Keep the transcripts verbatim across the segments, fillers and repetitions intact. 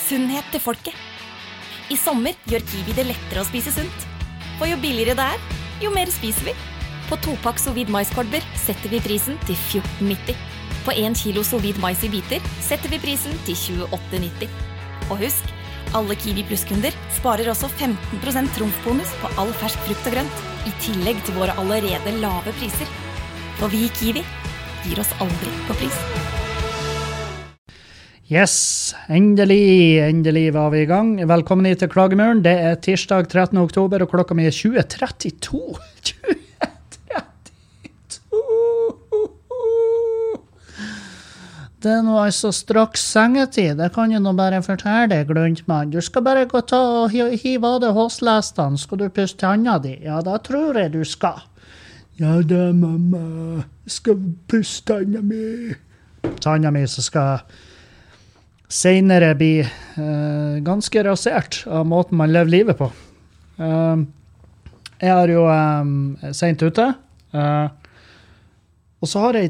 Sunnhet til folket. I sommer gjør Kiwi det lettere å spise sunt. For jo billigere det er, jo mer spiser vi. På topakk Sovid maiskolber setter vi prisen til fjorten nitti. På en kilo Sovid mais i biter setter vi prisen til tjueåtte nitti. Og husk, alle Kiwi Plus-kunder sparer også femten prosent trumfbonus på all fersk frukt og grønt, i tillegg til våre allerede lave priser. For vi i Kiwi gir oss aldri på pris. Yes, endelig, endelig var vi i gang. Velkommen hit til Klagemuren. Det er tirsdag trettende oktober, og klokka mi er tjue trettito. tjue trettito! Det er nå altså straks sengetid. Det kan jeg nå bare fortelle deg, Glundmann. Du skal bare gå ta og hive av deg håslestene. Skal du puste tanda di? Ja, da tror jeg du skal. Ja da, mamma. Jeg skal puste tanda mi. Tanda mi som skal senere bli uh, ganske rasert av måten man lever livet på. Uh, jeg er jo um, sent ute. Uh, og så har jeg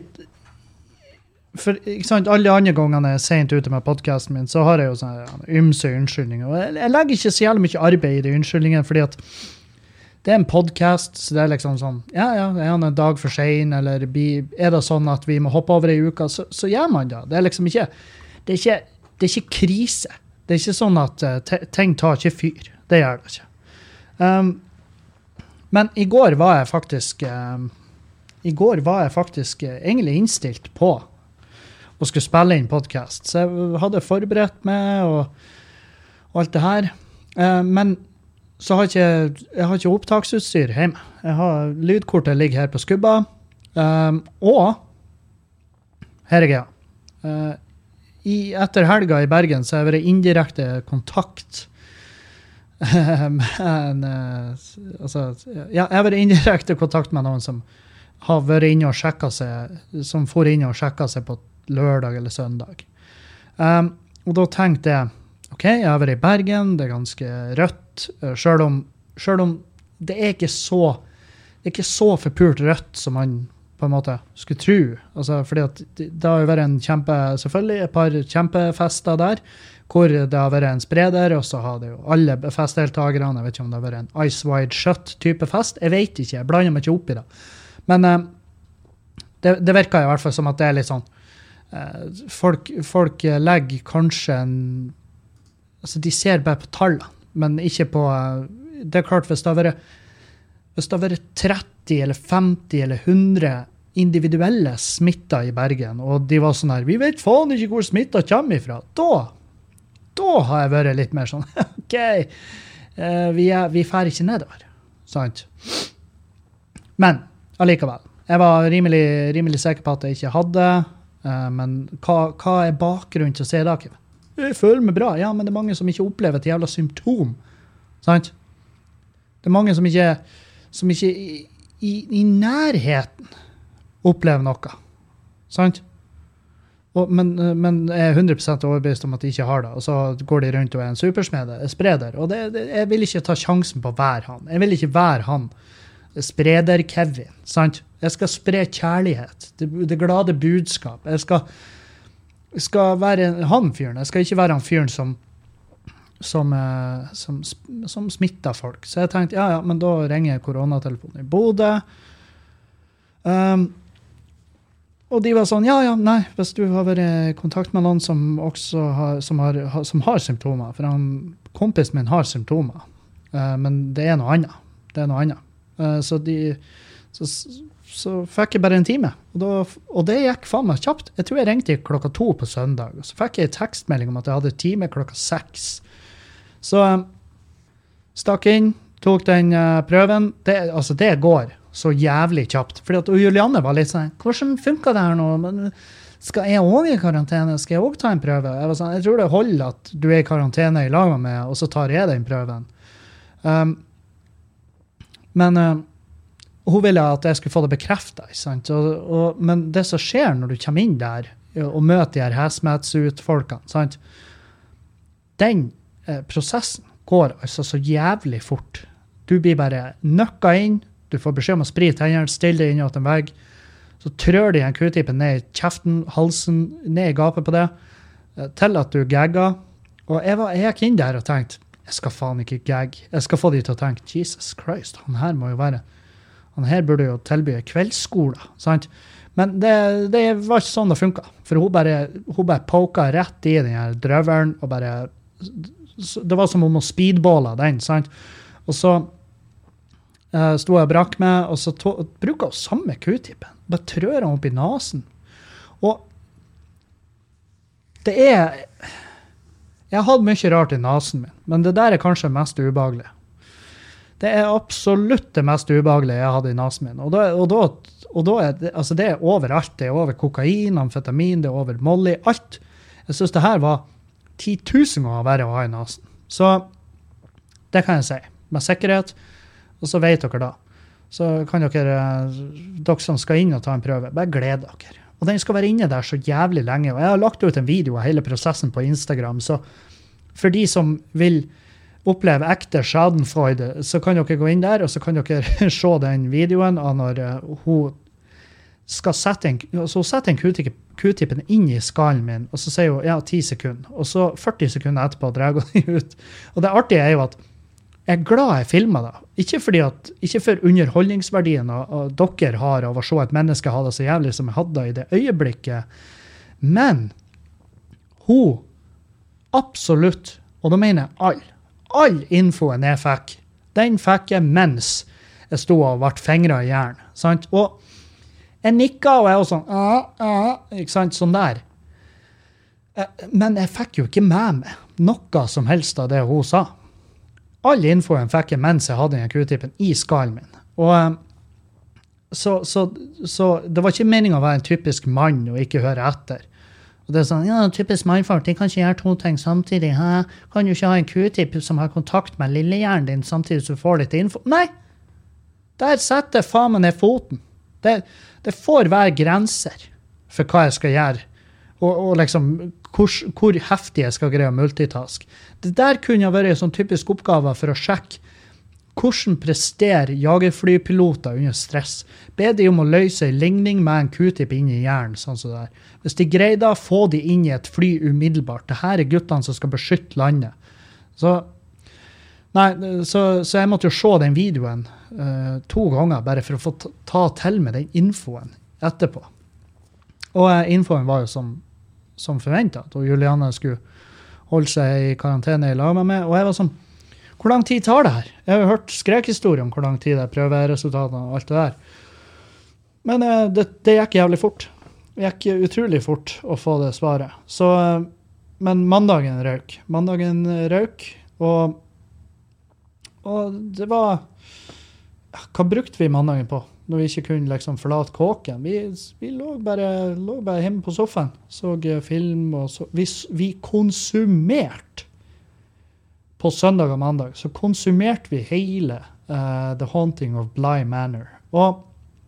For ikke sant, alle andre gangene jeg er sent ute med podcasten min, så har jeg jo sånne ja, ymse unnskyldninger. Og jeg, jeg legger ikke så jævlig mye arbeid i de unnskyldningene, fordi at det er en podcast, så det er liksom sånn, ja, ja, er han en dag for sen, eller er det sånn at vi må hoppe over i uka, så, så gjør man det. Det er liksom ikke, det er ikke, det er ikke krise. Det er ikke sånn at uh, ting tar ikke fyr. Det gjør det ikke. Um, men i går var jeg faktisk, um, i går var jeg faktisk uh, egentlig innstilt på og skulle spille inn podcast. Så jeg hadde forberedt meg og, og alt det her. Uh, men så har jeg ikke, jeg har ikke opptaksutstyr hjemme. Jeg har lydkortet ligger her på skubba. Um, og her er jeg. Uh, i, etter helga i Bergen så har jeg vært indirekte kontakt med en, uh, altså, ja, jeg har vært indirekte kontakt med noen som har vært inne og sjekket seg, som får inn og sjekket seg på lørdag eller søndag. Um, og da tenkte jeg, ok, jeg har vært i Bergen, det er ganske rødt, selv om, selv om det er ikke så, det er ikke så forpult rødt som man på en måte skulle tro. Altså, fordi at det, det har jo vært en kjempe, selvfølgelig et par kjempefester der, hvor det har vært en spreder, og så har det jo alle festdeltagerne, jeg vet ikke om det har vært en Ice Wide Shut type fest, jeg vet ikke, jeg blander meg ikke opp i det. Men uh, det, det virker i hvert fall som at det er litt sånn, Uh, folk, folk legger kanskje en, altså de ser bare på tallene, men ikke på, uh, det er klart hvis det har vært, hvis det har vært tretti eller femti eller hundre individuelle smitter i Bergen, og de var sånn her, vi vet faen ikke hvor smittet kommer ifra, da, da har jeg vært litt mer sånn, ok, uh, vi, er, vi fer ikke nedover, sant? Men allikevel, jeg var rimelig, rimelig sikker på at jeg ikke hadde. Uh, men hva, hva er bakgrunnen til å se det? Jeg føler meg bra. Ja, men det er mange som ikke opplever et jævla symptom. Sant? Det er mange som ikke, som ikke i, i, i nærheten opplever noe. Sant? Og, men, men jeg er hundre prosent overbevist om at de ikke har det. Og så går de rundt og er en superspreder. Og det, det, jeg vil ikke ta sjansen på å være han. Jeg vil ikke være han. Spreder Kevin, sant? Jeg skal spre kjærlighet, det, det glade budskap. Jeg skal, jeg skal være han fyren. Jeg skal ikke være han fyren som, som, som, som smitter folk. Så jeg tenkte, ja, ja, men da ringer jeg koronatelefonen i Bodø. Um, og de var sånn, ja, ja, nei, hvis du har vært i kontakt med noen som også har, som har, som har symptomer, for han, kompisen min har symptomer, uh, men det er noe annet. Det er noe annet. Uh, så de så, så fikk jeg bare en time og, da, og det gikk faen meg kjapt. Jeg tror jeg ringte klokka to på søndag og så fikk jeg en tekstmelding om at jeg hadde time klokka seks. Så um, stakk inn, tok den uh, prøven. Det, altså det går så jævlig kjapt, fordi at Julianne var litt sånn, hvordan funker det her nå? Men skal jeg også i karantene? Skal jeg også ta en prøve? Jeg var sånn, jeg tror det holder at du er i karantene i lag med meg, og så tar jeg den prøven. Um, Men uh, hun ville at jeg skulle få det bekreftet, sant? Og, og, men det som skjer når du kommer inn der og møter de her hazmat-suit-folkene, sant? Den eh, prosessen går altså så jævlig fort. Du blir bare nøkket inn, du får beskjed om å sprite hendene, stille deg inn i en vegg, så trør de en q-tipen ned i kjeften, halsen, ned i gapet på det, til at du gagger, Og jeg, var, jeg gikk inn der og tenkte, jeg skal faen ikke gag. Jeg skal få de til å tenke, Jesus Christ, han her må jo være, han her burde jo tilby kveldsskole, sant? Men det, det var ikke sånn det funket. For hun bare, hun bare poka rett i den her drøveren, og bare, det var som om hun speedballa den, sant? Og så uh, sto jeg og brakk med, og så to, bruker hun samme Q-tippen. Bare trør han opp i nasen. Og det er... Jeg har hatt mye rart i nasen min, men det der er kanskje mest ubehagelig. Det er absolutt det mest ubehagelige jeg hadde i nasen min. Og da, og da, og da er det, altså det er overalt. Det er over kokain, amfetamin, det er over molly, alt. Jeg synes det her var ti tusen ganger verre å ha i nasen. Så det kan jeg si, med sikkerhet. Og så vet dere da. Så kan dere, dere som skal inn og ta en prøve, bare glede dere. Og den skal være inne der så jævlig lenge. Og jeg har lagt ut en video av hele prosessen på Instagram, så for de som vil oppleve ekte schadenfreude, så kan dere gå inn der, og så kan dere se den videoen av når uh, hun skal sette en, så hun setter en Q-tippen inn i skallen min, og så sier hun, ja, ti sekunder. Og så førti sekunder etterpå drar hun den ut. Og det artige er jo at jeg er glad jeg filmet da. Ikke, fordi at, ikke for underholdningsverdien og, og dere har av å se et menneske ha det så jævlig som jeg hadde i det øyeblikket. Men hun absolutt, og da mener jeg all, all infoen jeg fikk, den fikk jeg mens jeg stod og ble fingret i jern. Sant? Og jeg nikket, og jeg var sånn, ah, ah, ikke sant, sånn der. Men jeg fikk jo ikke med meg noe som helst av det hun sa. All infoen fikk jeg mens jeg hadde den Q-tippen i skallen min. Og så, så, så det var ikke meningen å være en typisk mann og ikke høre etter. Og det er sånn, ja, typisk mannfolk, de kan ikke gjøre to ting samtidig. Hæ? Kan du ikke ha en Q-tipp som har kontakt med lillehjernen din samtidig så du får litt info? Nei! Der setter jeg faen meg ned foten. Det, det får være grenser for hva jeg skal gjøre. Og, og liksom, hvor, hvor heftig jeg skal greie å multitask. Det der kunne ha vært en sånn typisk oppgave for å sjekke hvordan presterer jagerflypiloter under stress. Be de om å løse en ligning med en Q-tipp inn i hjernen, sånn som det der. Hvis de greier da, få de inn i et fly umiddelbart. Det her er guttene som skal beskytte landet. Så, nei, så, så jeg måtte jo se den videoen uh, to ganger, bare for å få ta, ta til med den infoen etterpå. Og uh, infoen var jo som som forventet, og Juliane skulle holde seg i karantene i lag med meg, og jeg var sånn, hvor lang tid tar det her? Jeg har jo hørt skrekhistorie om hvor lang tid det er, prøveresultatene og alt det der. Men eh, det, det gikk jævlig fort. Det gikk utrolig fort å få det svaret. Så, men mandagen røk. Mandagen røk, og, og det var, hva brukte vi mandagen på? Når vi ikke kunne liksom forlate kåken. Vi, vi lå, bare, lå bare hjemme på sofaen, så film, og så, vi, vi konsumerte på søndag og mandag, så konsumerte vi hele uh, The Haunting of Bly Manor. Og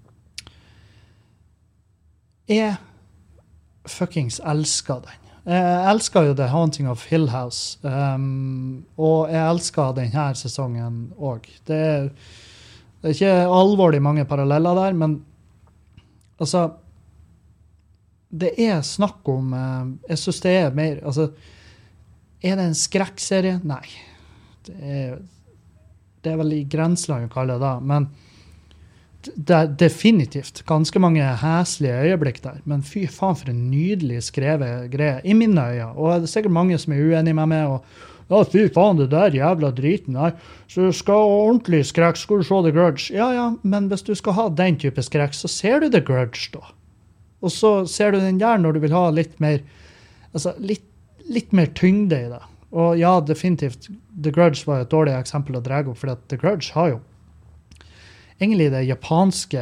jeg fuckings elsker den. Jeg elsker jo The Haunting of Hill House, um, og jeg elsker denne sesongen også. Det er Det er ikke alvorlig mange paralleller der, men altså, det er snakk om, jeg synes det er mer, altså, er det en skrekkserie? Nei. Det er, det er vel i grenseland å kalle det da, men det er definitivt ganske mange hæslige øyeblikk der, men fy faen for en nydelig skrevet greie, i mine øyne, og det er sikkert mange som er uenige med meg, og ja, fy faen, det der jævla driten der. Så du skal ha ordentlig skrekk, skal du se The Grudge. Ja, ja, men hvis du skal ha den type skrekk, så ser du The Grudge da. Og så ser du den der når du vil ha litt mer, altså litt, litt mer tyngde i det. Og ja, definitivt, The Grudge var et dårlig eksempel å dra opp, for at The Grudge har jo egentlig det japanske,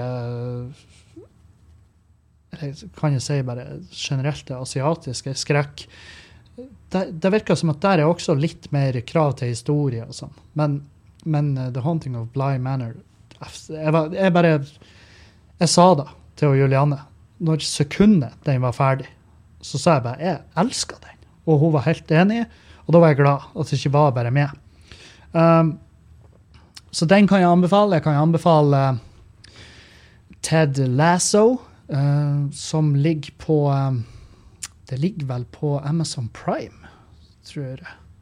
eller kan jeg si bare generelt det asiatiske skrekk. Det, det virker som at der er også litt mer krav til historie og sånn. Men, men uh, The Haunting of Bly Manor, jeg, var, jeg bare, jeg sa da til Juliane, når sekundet den var ferdig, så sa jeg bare, jeg elsker den. Og hun var helt enig, og da var jeg glad at det ikke var bare meg. Um, så den kan jeg anbefale. Jeg kan anbefale uh, Ted Lasso, uh, som ligger på... Um, Det ligger vel på Amazon Prime, tror jeg.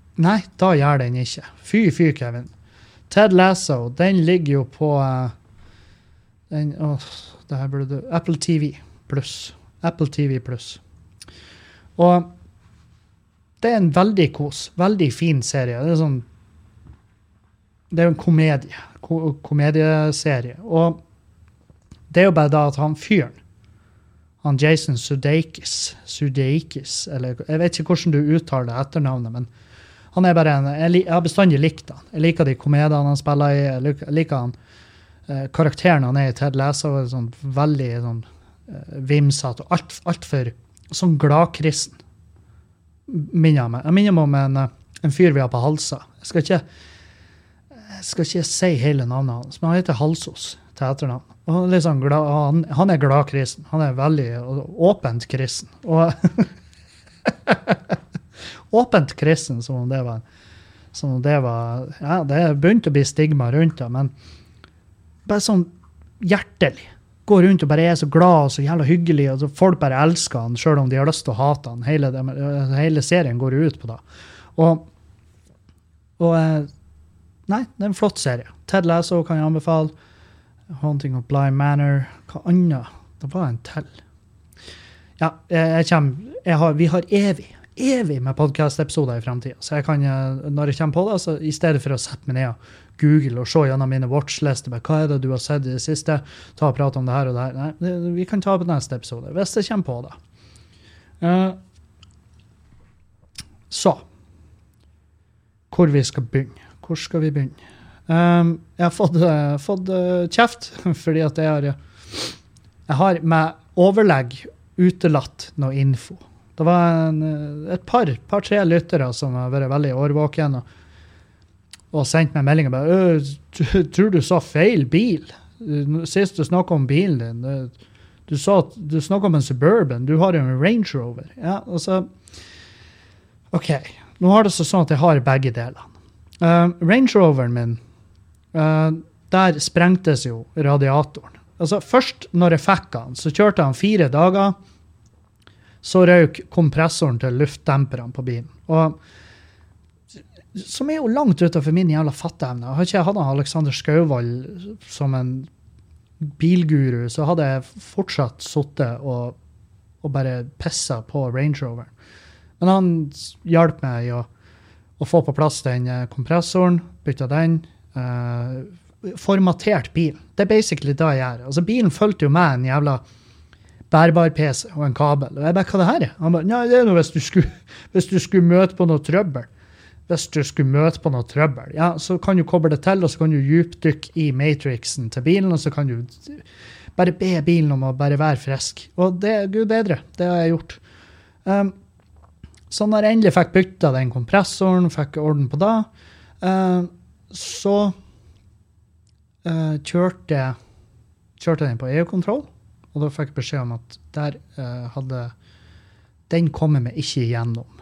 Nei, da gjør den ikke. Fy, fy, Kevin. Ted Lasso, den ligger jo på uh, den, åh, det her burde du, Apple T V pluss. Apple T V pluss. Og det er en veldig kos, veldig fin serie. Det er sånn, det er en komedie, ko- komedieserie. Og det er jo bare da at han fyren, han Jason Sudeikis, Sudeikis, eller jeg vet ikke hvordan du uttaler etternavnet, men han er bare en, jeg, lik, jeg har bestandig likt han. Jeg liker de komediene han spiller i, jeg liker, jeg liker han, eh, karakteren han er i Ted Lasso, er sånn veldig sånn, eh, vimsatt, og alt, alt for sånn gladkristen. Minner jeg meg. Jeg minner meg om en, en fyr vi har på Halsa. Jeg skal ikke, jeg skal ikke si hele navnet hans, men han heter Halsos til etternavn. Og han, er litt sånn glad, han, han er gladkristen. Han er veldig åpent kristen. Og åpent kristen, som om det var, som om det var, ja, det begynte å bli stigma rundt det, men bare sånn hjertelig. Går rundt og bare er så glad og så jævla hyggelig, og så folk bare elsker han, selv om de har lyst til å hate han. Hele, det, hele serien går ut på det. Og, og nei, det er en flott serie. Ted Lasso kan jeg anbefale. Haunting of Bly Manor. Hva annet? Det var en til. Ja, jeg, jeg kommer, jeg har, vi har evig, evig med podcast-episoder i fremtiden. Så jeg kan, når jeg kommer på det, så i stedet for å sette meg ned og Google og se gjennom mine watchlister, hva er det du har sett i det siste, ta og prate om det her og det her. Nei, det, vi kan ta på neste episode, hvis det kommer på det. Uh, så, hvor vi skal begynne. Hvor skal vi begynne? Um, jeg har fått, uh, fått uh, kjeft, fordi at jeg har, jeg har med overlegg utelatt noe info. Det var en, et par, par, tre lyttere som har vært veldig årvåken og, og sendt meg meldinger bare, tror du sa feil bil? Sist du snakket om bilen din, du, sa, du snakket om en Suburban, du har jo en Range Rover. Ja, og så, ok, nå har det så sånn at jeg har begge delene. Uh, Range Roveren min, uh, der sprengtes jo radiatoren. Altså, først når jeg fikk han, så kjørte han fire dager, så røk kompressoren til luftdemperen på bilen. Og, som er jo langt utenfor min jævla fatteevne. Har ikke jeg hatt Alexander Skauvald som en bilguru, så hadde jeg fortsatt suttet og, og bare pisset på Range Rover. Men han hjalp meg i å, å få på plass den kompressoren, bytte den, uh, formatert bilen. Det er basically det jeg gjør. Altså, bilen følte jo med en jævla bærbar P C og en kabel. Og jeg bare, hva det her er? Han bare, nei, det er noe hvis du skulle, hvis du skulle møte på noe trøbbel. Hvis du skulle møte på noe trøbbel, ja, så kan du koble det til, og så kan du djupdykke i matrixen til bilen, og så kan du bare be bilen om å bare være frisk. Og det er gud bedre, det har jeg gjort. Um, så når jeg endelig fikk bytta den kompressoren, fikk orden på det, uh, så uh, kjørte, kjørte den på E U-kontroll, og da fikk jeg beskjed om at der uh, hadde den kommet meg ikke igjennom.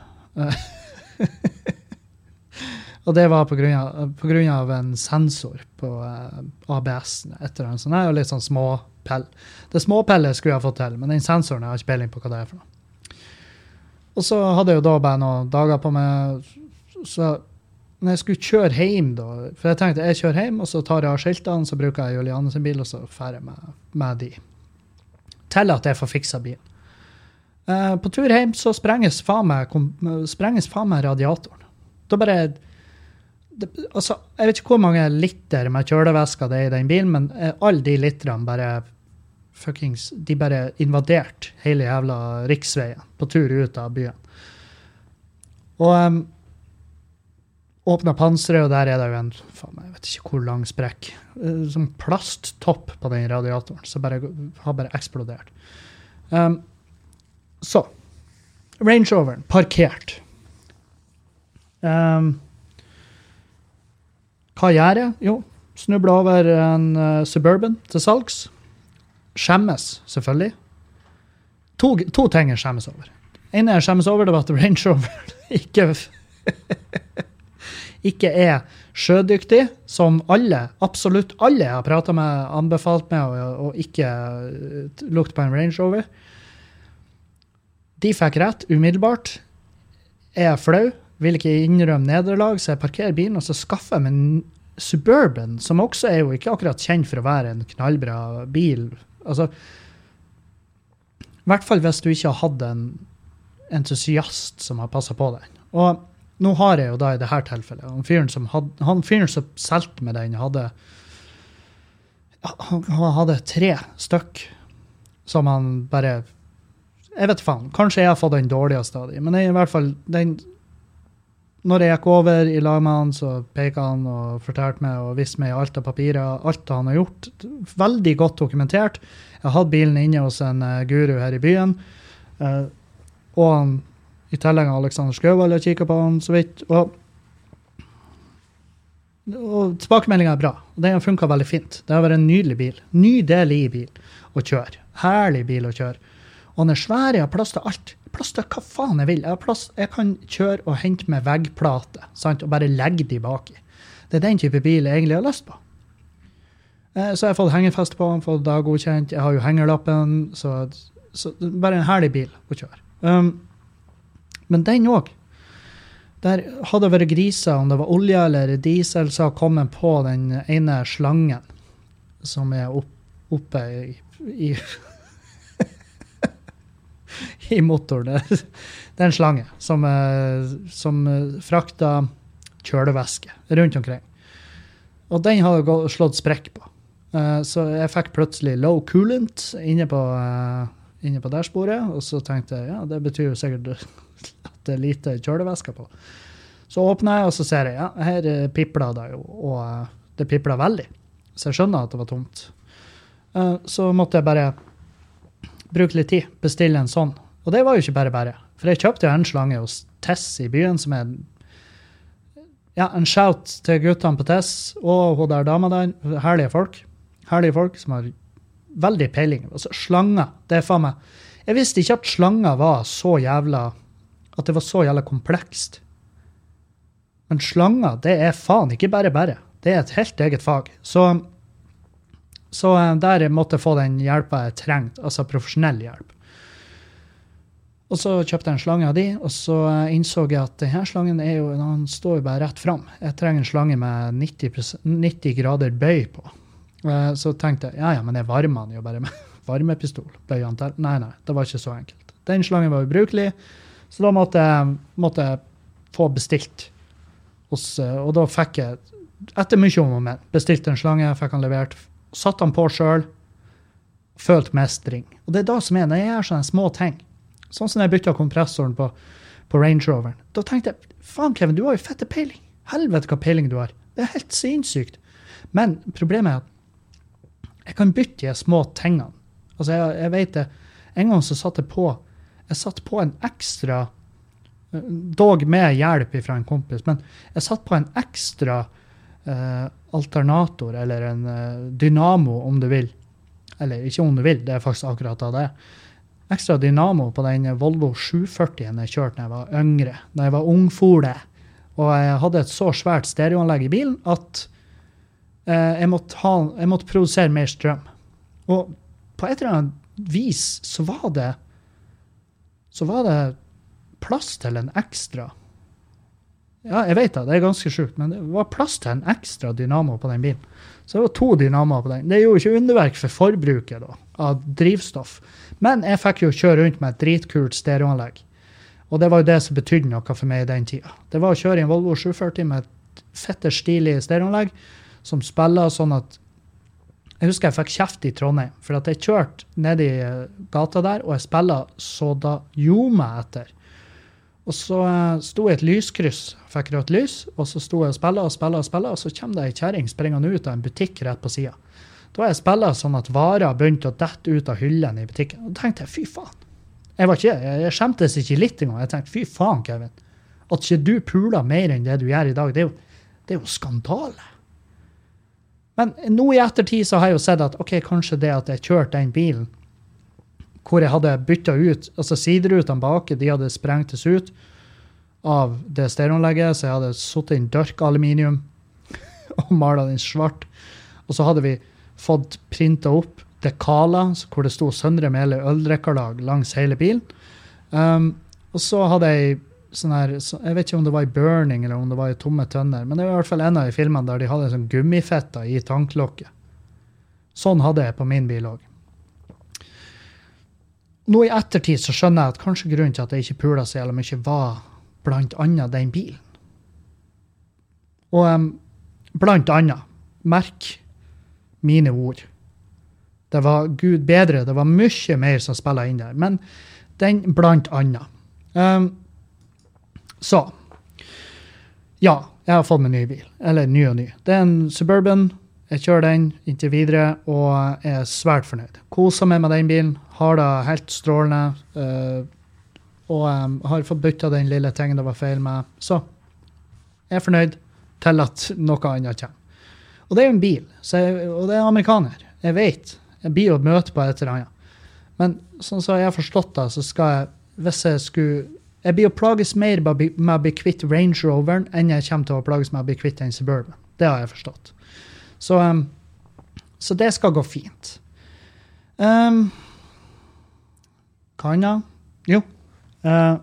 Og det var på grunn av, på grunn av en sensor på uh, A B S-en etter en sånn her, og litt sånn småpell. Det småpellet skulle jeg få til, men den sensoren jeg har ikke peiling på hva det er for noe. Og så hadde jeg jo da bare noen dager på meg, så når jeg skulle kjøre hjem da, for jeg tenkte jeg kjører hjem, og så tar jeg av skiltene, så bruker jeg Juliane sin bil, og så færer jeg med, med de. Til at jeg får fiksa bilen. Uh, på tur hjem så sprenges faen meg, kom, sprenges faen meg radiatoren. Da bare, det, altså, jeg vet ikke hvor mange liter med kjølevæsker det er i den bilen, men uh, alle de litrene bare, fuckings, de bare invadert hele jævla riksveien på tur ut av byen. Og um, åpnet panseret, og der er det jo en, faen meg, jeg vet ikke hvor lang sprekk, uh, som plasttopp på den radiatoren, så bare, har bare eksplodert. Um, så, Range Roveren, parkert. Um, hva gjør jeg? Jo, snubler over en uh, Suburban til salgs. Skjemmes, selvfølgelig. To, to ting jeg skjemmes over. En jeg skjemmes over, det var at Range Rover ikke... ikke er sjødyktig, som alle, absolutt alle jeg har pratet med, anbefalt meg å, å ikke lukte på en Range Rover. De fikk rett, umiddelbart. Er jeg flau? vil ikke innrømme nederlag, så jeg parkerer bilen, og så skaffer jeg meg en Suburban, som også er jo ikke akkurat kjent for å være en knallbra bil. Altså, i hvert fall hvis du ikke har hatt en entusiast som har passet på den. Og nå har jeg jo da i det her tilfellet, han fyren som, had, han fyren som selte med den, hadde, han, han hadde tre stykk som han bare, jeg vet faen, kanskje jeg har fått den dårligste av dem, men i hvert fall, den, når jeg gikk over i lag med han, så peket han og fortalte meg og visste meg alt av papirer, alt han har gjort, veldig godt dokumentert. Jeg hadde bilen inne hos en uh, guru her i byen, uh, og han, i tillegg Alexander Skøvald har kikket på han så vidt, og, og tilbakemeldingen er bra. Den har funket veldig fint. Det har vært en nydelig bil, nydelig bil å kjøre, herlig bil å kjøre. Og han er svær, jeg har plass til alt. Plass til hva faen jeg vil. Jeg, har plass, jeg kan kjøre og hente med veggplate, sant? Og bare legge de baki. Det er den type bil jeg egentlig har lyst på. Eh, så jeg har fått hengefest på den, fått da godkjent. Jeg har jo hengerlappen, så, så bare en herlig bil å kjøre. Um, men den også, der hadde det vært griser, om det var olje eller diesel, så har kommet på den ene slangen som er opp, oppe i, i i motoren. Det er en slange som, som frakter kjølevæske rundt omkring. Og den hadde gått, slått sprekk på. Så jeg fikk plutselig low coolant inne på, inne på dashbordet, og så tenkte jeg, ja, det betyr jo sikkert at det er lite kjølevæske på. Så åpner jeg, og så ser jeg, ja, her pipler det jo, og det pipler veldig. Så jeg skjønner at det var tomt. Så måtte jeg bare bruke litt tid, bestille en sånn. Og det var jo ikke bare bare. For jeg kjøpte jo en slange hos Tess i byen, som er ja, en shout til guttene på Tess, og hun der dama der, herlige folk. Herlige folk som har veldig peiling. Altså slanger, det er faen meg. Jeg visste ikke at slanger var så jævla, at det var så jævla komplekst. Men slanger, det er faen ikke bare bare. Det er et helt eget fag. Så Så der måtte jeg få den hjelpa jeg trengte, altså profesjonell hjelp. Og så kjøpte jeg en slange av de, og så innså jeg at denne slangen er jo, den står jo bare rett fram. Jeg trenger en slange med nitti grader bøy på. Så tenkte jeg, ja, ja, men jeg varmer den jo bare med varmepistol. Bøy han til. Nei, nei, det var ikke så enkelt. Den slangen var ubrukelig, så da måtte jeg, måtte jeg få bestilt. Hos, og da fikk jeg, etter mye om og men, bestilt en slange, fikk han levert, satt han på selv, følt mestring. Og det er da som er, når jeg gjør sånne små ting, sånn som jeg byttet kompressoren på, på Range Roveren, da tenkte jeg, faen Kevin, du har jo fette peiling. Helvete hva peiling du har. Det er helt sinnssykt. Men problemet er at jeg kan bytte de små tingene. Altså jeg, jeg vet det, en gang så satt jeg på, jeg satt på en ekstra, dog med hjelp fra en kompis, men jeg satt på en ekstra Uh, alternator, eller en uh, dynamo, om du vil. Eller ikke om du vil, det er faktisk akkurat av det. Ekstra dynamo på den Volvo sju førti jeg kjørte når jeg var yngre, når jeg var ungfole. Og jeg hadde et så svært stereoanlegg i bilen at uh, jeg, måtte ha, jeg måtte produsere mer strøm. Og på et eller annet vis så var det så var det plass til en ekstra. Ja, jeg vet det, det er ganske sjukt, men det var plass til en ekstra dynamo på den bilen. Så det var to dynamoer på den. Det er jo ikke underverk for forbruket da, av drivstoff. Men jeg fikk jo kjøre rundt med et dritkult stereoanlegg. Og det var jo det som betydde noe for meg i den tida. Det var å kjøre i en Volvo sju førti med et fette stilig stereoanlegg som spiller sånn at jeg husker jeg fikk kjeft i Trondheim, for at jeg kjørte ned i gata der, og jeg spiller så da jo meg etter. Og så sto jeg i et lyskryss, fikk rødt lys, og så sto jeg og spillet og spillet og spillet, og så kommer det en kjæring springende ut av en butikk rett på siden. Da var jeg spillet sånn at varer begynte å dette ut av hyllen i butikken. Og da tenkte jeg, fy faen. Jeg var ikke, jeg skjemtes ikke litt engang. Jeg tenkte, fy faen, Kevin. At ikke du puler mer enn det du gjør i dag, det er jo, det er jo skandale. Men nå i ettertid så har jeg jo sett at, ok, kanskje det at jeg kjørte den bilen, hvor jeg hadde byttet ut, altså siderutene bak, de hadde sprengtes ut av det stereoanlegget, så jeg hadde satt inn dørk aluminium og malet den svart. Og så hadde vi fått printet opp dekaler, hvor det stod Søndre Mele øldrekkerlag langs hele bilen. Um, og så hadde jeg sånn her, så, jeg vet ikke om det var i Burning eller om det var i Tomme tønner, men det var i hvert fall en av de filmene der de hadde sånn gummifetter i tanklokket. Sånn hadde jeg på min bil også. Nå i ettertid så skjønner jeg at kanskje grunnen til at jeg ikke pula så jævla mye var blant annet den bilen. Og um, blant annet, merk mine ord. Det var Gud bedre, det var mye mer som spillet inn der, men den blant annet. Um, så, ja, jeg har fått meg ny bil, eller ny og ny. Det er en Suburban, jeg kjører den inntil videre, og er svært fornøyd. Koser meg med den bilen, har det helt strålende, uh, og um, har fått byttet den lille tingen det var feil med. Så, jeg er fornøyd til at noe annet kommer. Og det er jo en bil, så jeg, og det er amerikaner. Jeg vet, jeg blir å møte på et eller annet. Men sånn som jeg har forstått det, så skal jeg, hvis jeg skulle, jeg blir å plages mer med å bli kvitt Range Roveren enn jeg kommer til å plages med å bli kvitt en Suburban. Det har jeg forstått. Så, um, så det skal gå fint. Um, kan jeg? Jo. Uh,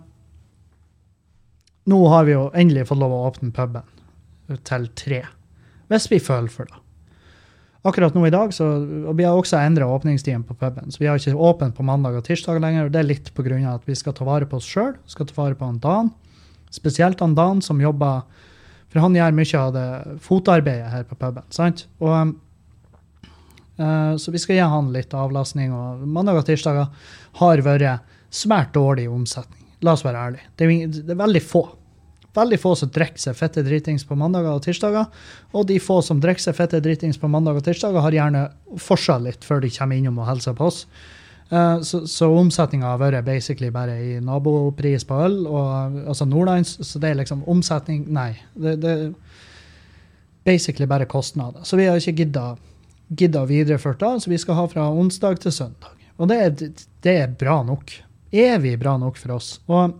nå har vi jo endelig fått lov å åpne puben til tre. Hvis vi føler for det. Akkurat nå i dag, så, og vi har også endret åpningstiden på puben, så vi har ikke åpent på mandag og tirsdag lenger, og det er litt på grunn av at vi skal ta vare på oss selv, skal ta vare på han Dan, spesielt han Dan som jobber, for han gjør mye av det fotarbeidet her på puben, sant? Og, uh, så vi skal gi han litt avlastning, og mandag og tirsdag har vært svært dårlig omsetning. La oss være ærlige. Det er, det er veldig få. Veldig få som drikker seg fette dritings på mandager og tirsdager, og de få som drikker seg fette dritings på mandag og tirsdager har gjerne fortsatt litt før de kommer innom og hilser på oss. Uh, så, så omsetningen har vært basically bare i nabopris på øl, og, altså Nordlands, så det er liksom omsetning, nei, det, det er basically bare kostnader. Så vi har ikke giddet, giddet videreført da, så vi skal ha fra onsdag til søndag. Og det, det, det er bra nok. Evig bra nok for oss. Og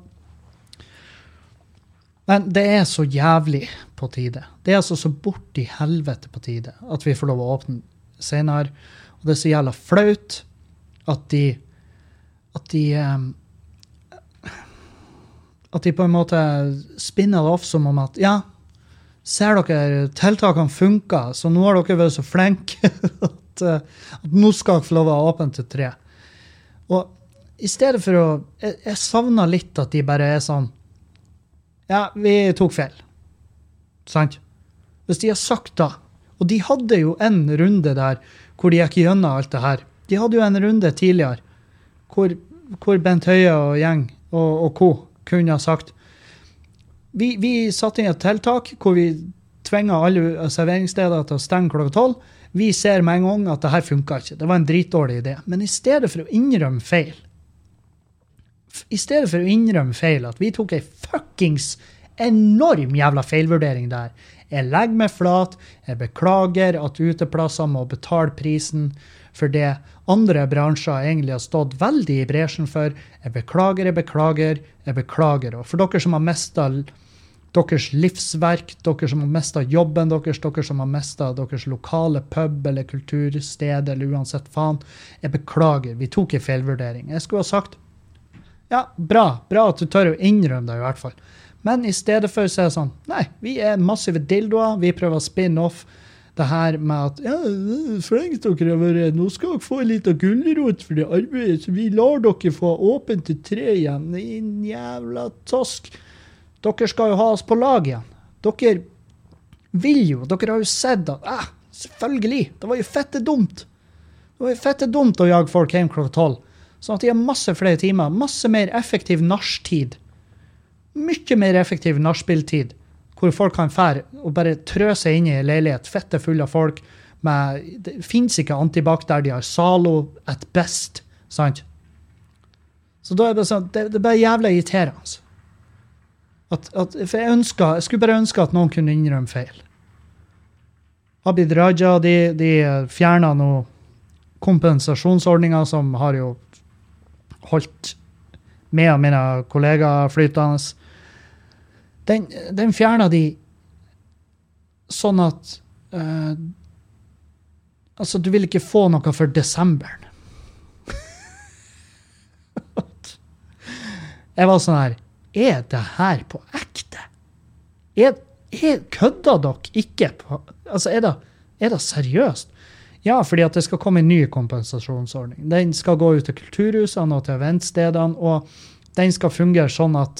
men det er så jævlig på tide. Det er altså så bort i helvete på tide at vi får lov å åpne senere. Og det er så jævla flaut at de at de um, at de på en måte spinner det off som om at ja, ser dere tiltakene funker, så nå har dere vært så flinke at, uh, at nå skal dere få lov å åpne til tre. Og i stedet for å jeg, jeg savner litt at de bare er sånn ja, vi tok feil. Sant? Hvis de har sagt da, og de hadde jo en runde der hvor de gikk gjennom alt det her. De hadde jo en runde tidligere hvor, hvor Bent Høie og gjeng og, og ko kunne ha sagt vi, vi satte inn et tiltak hvor vi tvinger alle serveringssteder til å stenge klokka tolv. Vi ser med en gang at det her funker ikke. Det var en dritdårlig idé. Men i stedet for å innrømme feil I stedet for å innrømme feil, at vi tok en fuckings enorm jævla feilvurdering der. Jeg legger meg flat, jeg beklager at uteplasser må betale prisen for det andre bransjer egentlig har stått veldig i bresjen for. Jeg beklager, jeg beklager, jeg beklager. Og for dere som har mistet deres livsverk, dere som har mistet jobben deres, dere som har mistet deres lokale pub eller kultursted eller uansett faen, jeg beklager, vi tok en feilvurdering. Jeg skulle ha sagt ja, bra, bra at du tør å innrømme det i hvert fall. Men i stedet for så er det sånn, nei, vi er massive dildoer, vi prøver å spinne off det her med at, ja, flengt dere har vært, nå skal dere få en liten gullerot for det arbeidet, så vi lar dere få åpent til tre igjen, det er en jævla tosk. Dere skal jo ha oss på lag igjen. Dere vil jo, dere har jo sett at, ah, selvfølgelig, det var jo fette dumt. Det var jo fette dumt å jage folk hjem klokka tolv. Sånn at de har masse flere timer, masse mer effektiv narshtid. Mye mer effektiv narspilltid, hvor folk kan fære og bare trø seg inn i en leilighet, fette full av folk, med, det finnes ikke antibac der de har Salo at best, sant? Så da er det sånn, det, det er bare jævla irriterende. At, at, for jeg ønsker, jeg skulle bare ønske at noen kunne innrømme feil. Abid Raja, de, de fjernet noen kompensasjonsordninger som har jo holdt med av mine kollegaer flytende. Den, den fjernet de sånn at uh, altså du vil ikke få noe for desemberen. Jeg var sånn her, er det her på ekte? Er, er, kødder dere ikke på, altså er det, er det seriøst? Ja, fordi at det skal komme en ny kompensasjonsordning. Den skal gå ut til kulturhusene og til eventstedene, og den skal fungere sånn at,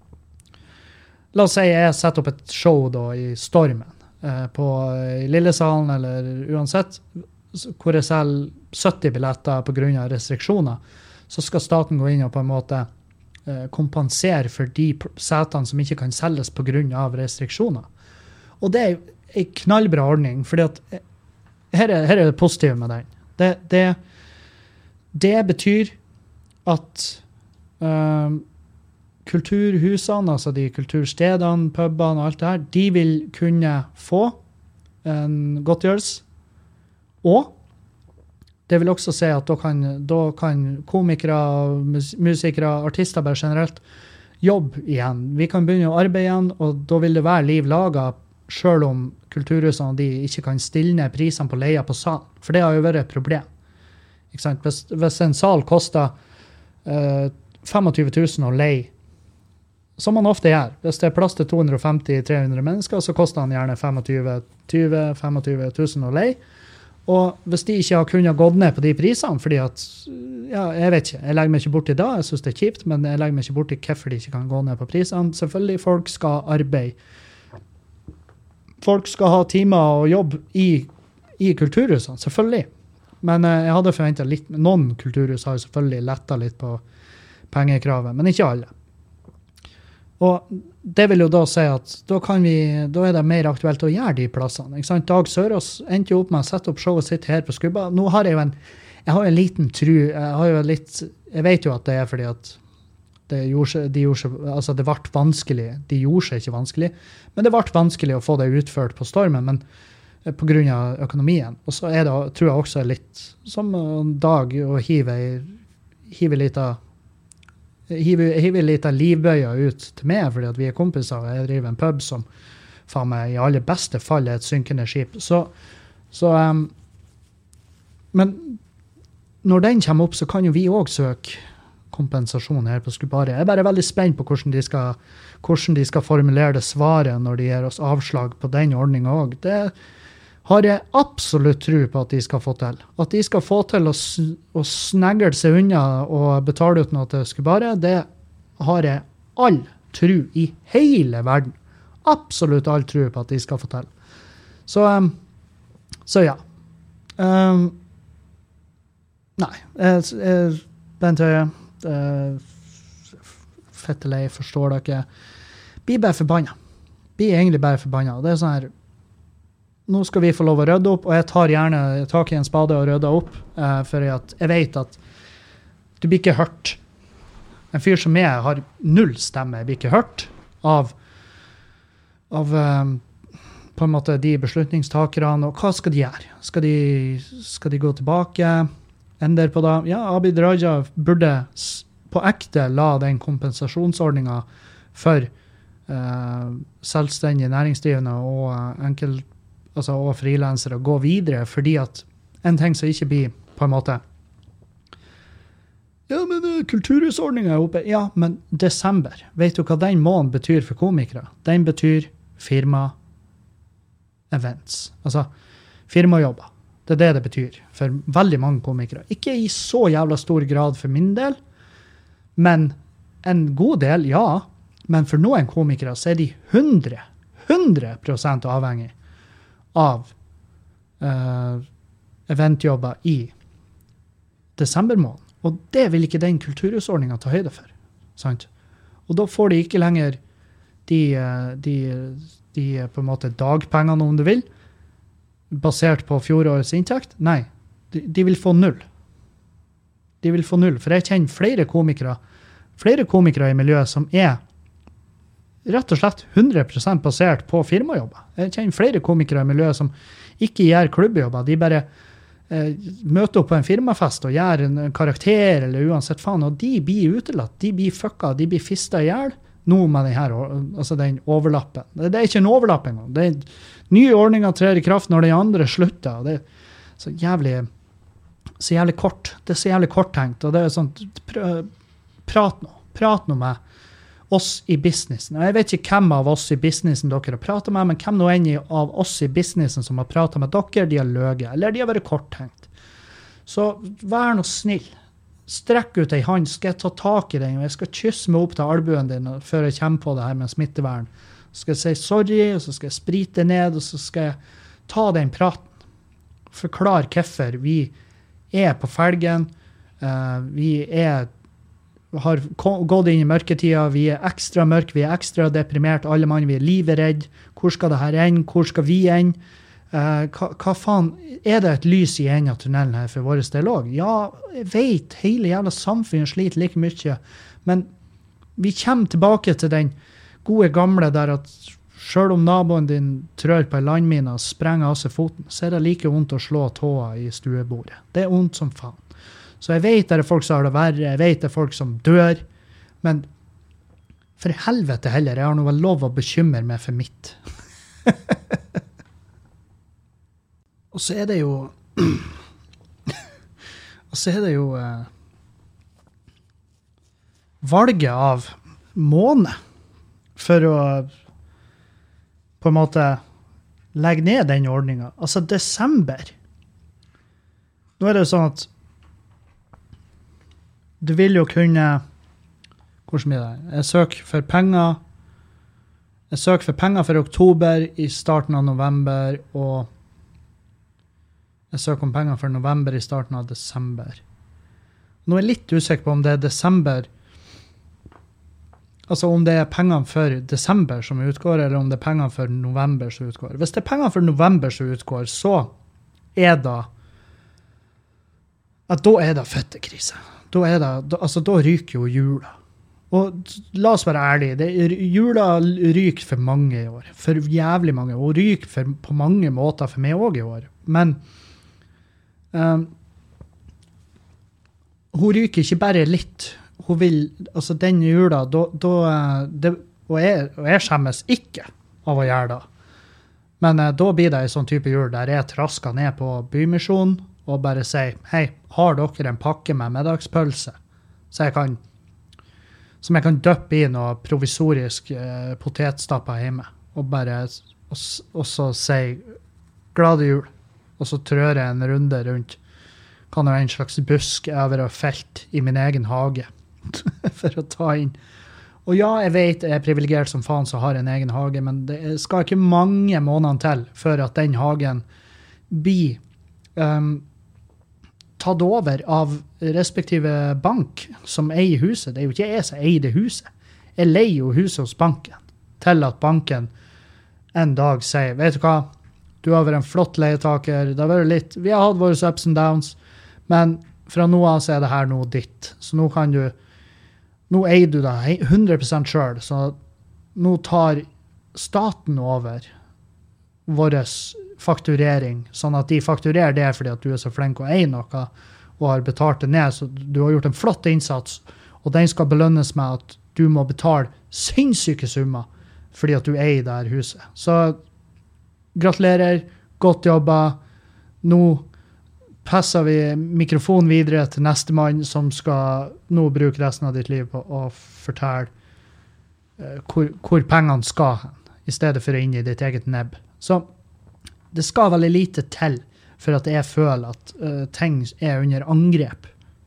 la oss si jeg setter opp et show da i Stormen, eh, på i Lillesalen eller uansett, hvor jeg selger sytti billetter på grunn av restriksjoner, så skal staten gå inn og på en måte eh, kompensere for de setene som ikke kan selges på grunn av restriksjoner. Og det er en knallbra ordning, fordi at her er, her er det positive med den. Det, det, det betyr at uh, kulturhusene, altså de kulturstedene, pubene og alt det her, de vil kunne få en godtgjørelse. Og det vil også si at da kan, da kan komikere, mus, musikere, artister bare generelt jobbe igjen. Vi kan begynne å arbeide igjen, og da vil det være liv laget, selv om kulturhusene de ikke kan stille ned prisene på leia på sal. For det har jo vært et problem. Ikke sant? Hvis, hvis en sal koster uh, tjuefem tusen å leie, som man ofte gjør, hvis det er plass til to hundre femti til tre hundre mennesker, så koster han gjerne tjuefem til tjue tusen å leie. Og hvis de ikke har kunnet gått ned på de prisene, fordi at, ja, jeg vet ikke, jeg legger meg ikke bort i dag, jeg synes det er kjipt, men jeg legger meg ikke bort i hvorfor de ikke kan gå ned på prisene. Selvfølgelig, folk skal arbeide. Folk skal ha timer og jobb i, i kulturhusene, selvfølgelig. Men eh, jeg hadde forventet litt, noen kulturhus har jo selvfølgelig lettet litt på pengekravet, men ikke alle. Og det vil jo da si at da, kan vi, da er det mer aktuelt å gjøre de plassene. Ikke sant? Dag Sørås endte jo opp med å sette opp showet sitt her på Skubba. Nå har jeg jo en, jeg har en liten tru, jeg har jo litt, jeg vet jo at det er fordi at det gjorde, de gjorde, altså det ble vanskelig, de gjorde seg ikke vanskelig, men det ble vanskelig å få det utført på Stormen, men på grunn av økonomien. Og så er det, tror jeg også litt som en dag å hive, hive litt av hive, hive litt av livbøya ut til meg, fordi at vi er kompiser, og jeg driver en pub som faen meg i aller beste fall er et synkende skip. Så, så um, men når den kommer opp, så kan jo vi også søke kompensasjon her på Skubare. Jeg er bare veldig spent på hvordan de skal, hvordan de skal formulere det svaret når de gir oss avslag på den ordningen også. Det har jeg absolutt tro på at de skal få til. At de skal få til å, å snegle seg unna og betale ut noe til Skubare, det har jeg all tro i hele verden. Absolutt all tro på at de skal få til. Så, um, så ja. Um, nei, jeg, jeg, Bent Høie, Uh, fettelei, forstår dere. Bli bare forbannet. Bli egentlig bare forbannet. Det er sånn her, nå skal vi få lov å rydde opp, og jeg tar gjerne tak i en spade og rydder opp, uh, for at jeg vet at du blir ikke hørt. En fyr som jeg har null stemme, blir ikke hørt av, av um, på en måte de beslutningstakerne, og hva skal de gjøre? Skal de, skal de gå tilbake? Ender på da, ja, Abid Raja burde på ekte la den kompensasjonsordningen for uh, selvstendige næringsdrivende og uh, enkel, altså og freelancere gå videre, fordi at en ting som ikke blir på en måte ja, men uh, kulturhusordningen er oppe. Ja, men desember, vet du hva den måneden betyr for komikere? Den betyr firma events, altså firmajobber. Det er det det betyr for veldig mange komikere. Ikke i så jævla stor grad for min del, men en god del, ja. Men for noen komikere så er de hundre prosent avhengig av uh, eventjobber i desember måned. Og det vil ikke den kulturhusordningen ta høyde for. Sant? Og da får de ikke lenger de, de, de på en måte dagpengene, om du vil, basert på fjorårets inntekt? Nei, de, de vil få null. De vil få null, for jeg kjenner flere komikere, flere komikere i miljøet som er rett og slett hundre prosent basert på firmajobber. Jeg kjenner flere komikere i miljøet som ikke gjør klubbjobber, de bare eh, møter opp på en firmafest og gjør en, en karakter eller uansett faen, og de blir utelatt, de blir fucka, de blir fistet i hjel, nå med den her, altså den overlappen. Det, det er ikke en overlapp engang. Det er nye ordninger trer i kraft når de andre slutter. Det er så jævlig, så jævlig kort. Det er så jævlig korttenkt, og det er sånn, pr- prat nå. Prat nå med oss i businessen. Og jeg vet ikke hvem av oss i businessen dere har pratet med, men hvem nå enn av oss i businessen som har pratet med dere, de har løget, eller de har vært korttenkt. Så vær nå snill. Strekk ut en hånd, skal jeg ta tak i den, og jeg skal kysse meg opp til albuen din før jeg kommer på det her med smittevern. Så skal jeg si sorry, og så skal jeg sprite ned, og så skal jeg ta den praten. Forklar hvorfor vi er på felgen, uh, vi er har gått inn i mørketida, vi er ekstra mørk, vi er ekstra deprimert, alle mann, vi er livredd. Hvor skal det her ende? Hvor skal vi ende? Uh, hva, hva faen? Er det et lys i enden av tunnelen her for våre del også? Ja, jeg vet, hele jævla samfunnet sliter like mye, men vi kommer tilbake til den gode gamle der at selv om naboen din trør på en landmine og sprenger av seg foten, så er det like vondt å slå tåa i stuebordet. Det er vondt som faen. Så jeg vet det er folk som har det verre, jeg vet det er folk som dør, men for helvete heller, jeg har noe lov å bekymre meg for mitt. Og så er det jo, og så er det jo eh, valget av måned for å på en måte legge ned den ordningen. Altså desember. Nå er det jo sånn at du vil jo kunne, hvordan blir det? Jeg søker for penger, jeg søker for penger for oktober i starten av november, og jeg søker om penger for november i starten av desember. Nå er jeg litt usikker på om det er desember, altså om det er pengene for desember som utgår, eller om det er pengene for november som utgår. Hvis det er pengene for november som utgår, så er det, at da er det føttekrise. Da er det, da, altså da ryker jo jula. Og la oss være ærlige, det, jula ryker for mange i år, for jævlig mange, og ryker for, på mange måter for meg også i år. Men um, hun ryker ikke bare litt. Hun vil, altså den jula, da, da, det, og, jeg, og jeg skjemmes ikke av å gjøre det. Men uh, da blir det en sånn type jul der jeg trasker ned på bymisjonen, og bare si, hei, har dere en pakke med middagspølse? Så jeg kan, som jeg kan døppe i noe provisorisk eh, potetstappa hjemme, og bare, og, og så si, glade jul, og så trør jeg en runde rundt, kan jeg en slags busk over og felt i min egen hage, for å ta inn. Og ja, jeg vet jeg er privilegert som faen som har en egen hage, men det skal ikke mange måneder til før at den hagen blir um, tatt over av respektive bank som eier huset. Det er jo ikke jeg som eier det huset. Jeg leier jo huset hos banken til at banken en dag sier, vet du hva, du har vært en flott leietaker, det har vært litt, vi har hatt våre ups and downs, men fra nå av så er det her noe ditt. Så nå kan du, nå eier du det hundre prosent selv, så nå tar staten over våres fakturering, sånn at de fakturerer det fordi at du er så flink å eie noe og har betalt det ned, så du har gjort en flott innsats, og den skal belønnes med at du må betale sinnssyke summer fordi at du eier det her huset. Så gratulerer, godt jobba. Nå passer vi mikrofonen videre til neste mann som skal nå bruke resten av ditt liv på å fortelle uh, hvor, hvor pengene skal hen, i stedet for å inn i ditt eget nebb. Så det skal veldig lite til for at jeg føler at uh, ting er under angrep.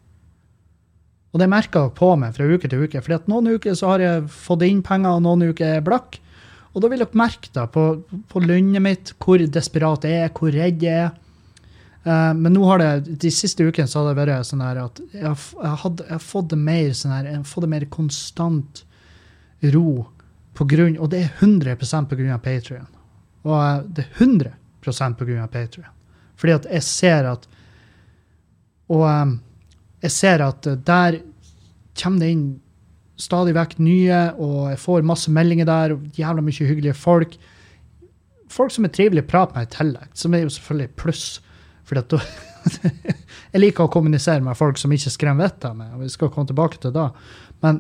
Og det merker jeg på meg fra uke til uke, fordi at noen uker så har jeg fått inn penger, og noen uker er jeg blakk. Og da vil jeg merke da på, på lundet mitt, hvor desperat jeg er, hvor redd jeg er. Uh, men nå har det, de siste ukene så har det vært sånn her at jeg har, jeg hadde, jeg har fått det mer sånn her, jeg har fått det mer konstant ro på grunn, og det er hundre prosent på grunn av Patreon. Og uh, det er hundre prosent på grunn av Patreon. Fordi at jeg ser at og um, jeg ser at uh, der kommer det inn stadig vekk nye, og jeg får masse meldinger der, og jævla mye hyggelige folk. Folk som er trivelige å prate med i tillegg, som er jo selvfølgelig pluss. Fordi at da jeg liker å kommunisere med folk som ikke skremmer vettet av meg, og vi skal komme tilbake til det. Men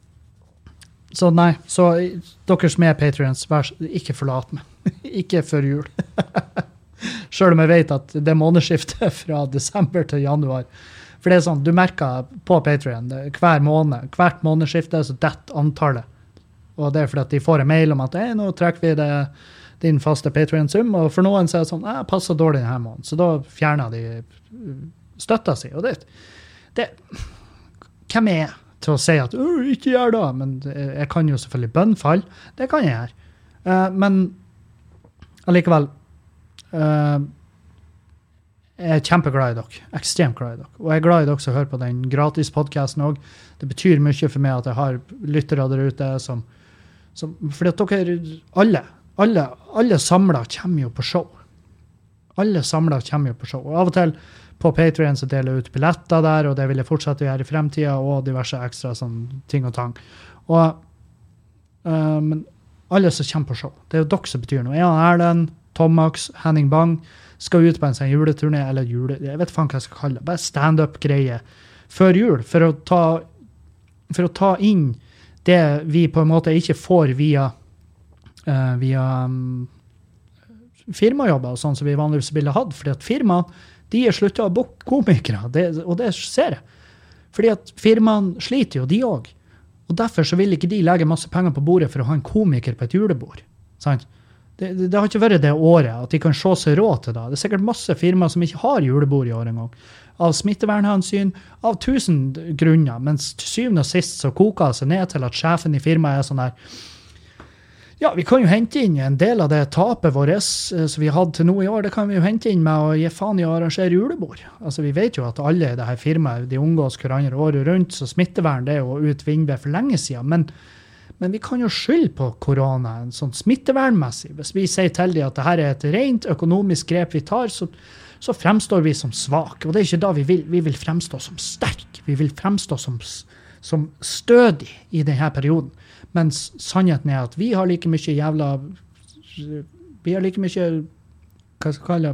så nei, så dere som er Patreons, vær, ikke forlat meg. Ikke før jul. Selv om jeg vet at det er månedsskiftet fra desember til januar. For det er sånn, du merker på Patreon, det, hver måned, hvert månedsskifte, så dette antallet Og det er fordi at de får en mail om at hey, nå trekker vi det, din faste Patreon-sum, og for noen så er det sånn, jeg passer dårlig denne måneden, så da fjerner de støtta si. Og det, det, hvem er jeg til å si at, ikke gjør det, men jeg kan jo selvfølgelig bønnfall, det kan jeg gjøre. Uh, men allikevel, uh, jeg er kjempeglad i dere, ekstremt glad i dere, og jeg er glad i dere som hører på den gratis podcasten også. Det betyr mye for meg at jeg har lyttere der ute som, som fordi at dere, alle, alle, alle samlet kommer jo på show. Alle samlet kommer jo på show. Og av og til på Patreon så deler jeg ut billetter der, og det vil jeg fortsette å gjøre i fremtiden, og diverse ekstra sånn ting og tang. Og, uh, men alle som kommer på show, det er jo dere som betyr noe. Jeg og Erlend, Tomax, Henning Bang skal ut på en sånn juleturné, eller jule, jeg vet faen hva jeg skal kalle det, bare stand-up-greie før jul, for å ta, for å ta inn det vi på en måte ikke får via, uh, via um, firmajobber og sånn som vi vanligvis ville hatt, fordi at firmaene, de er sluttet å boke komikere, det, og det ser jeg. Fordi at firmaene sliter jo, de også. Og derfor så vil ikke de legge masse penger på bordet for å ha en komiker på et julebord. Sant? Det, det, det har ikke vært det året at de kan se seg råd til det. Det er sikkert masse firmaer som ikke har julebord i år en gang. Av smittevernhensyn, av tusen grunner, mens til syvende og sist så koker det seg ned til at sjefen i firmaet er sånn der, ja, vi kan jo hente inn en del av det tapet vårt som vi hadde til nå i år, det kan vi jo hente inn med å gi faen i å arrangere julebord. Altså, vi vet jo at alle i det her firmaet, de omgås hverandre året rundt, så smittevern det er jo ut vinduet for lenge siden, men, men vi kan jo skylde på koronaen, sånn smittevernmessig. Hvis vi sier til dem at det her er et rent økonomisk grep vi tar, så, så fremstår vi som svak, og det er ikke da vi vil, vi vil fremstå som sterk, vi vil fremstå som, som stødig i denne perioden. Mens sannheten er at vi har like mye jævla, vi har like mye, hva skal jeg kalle,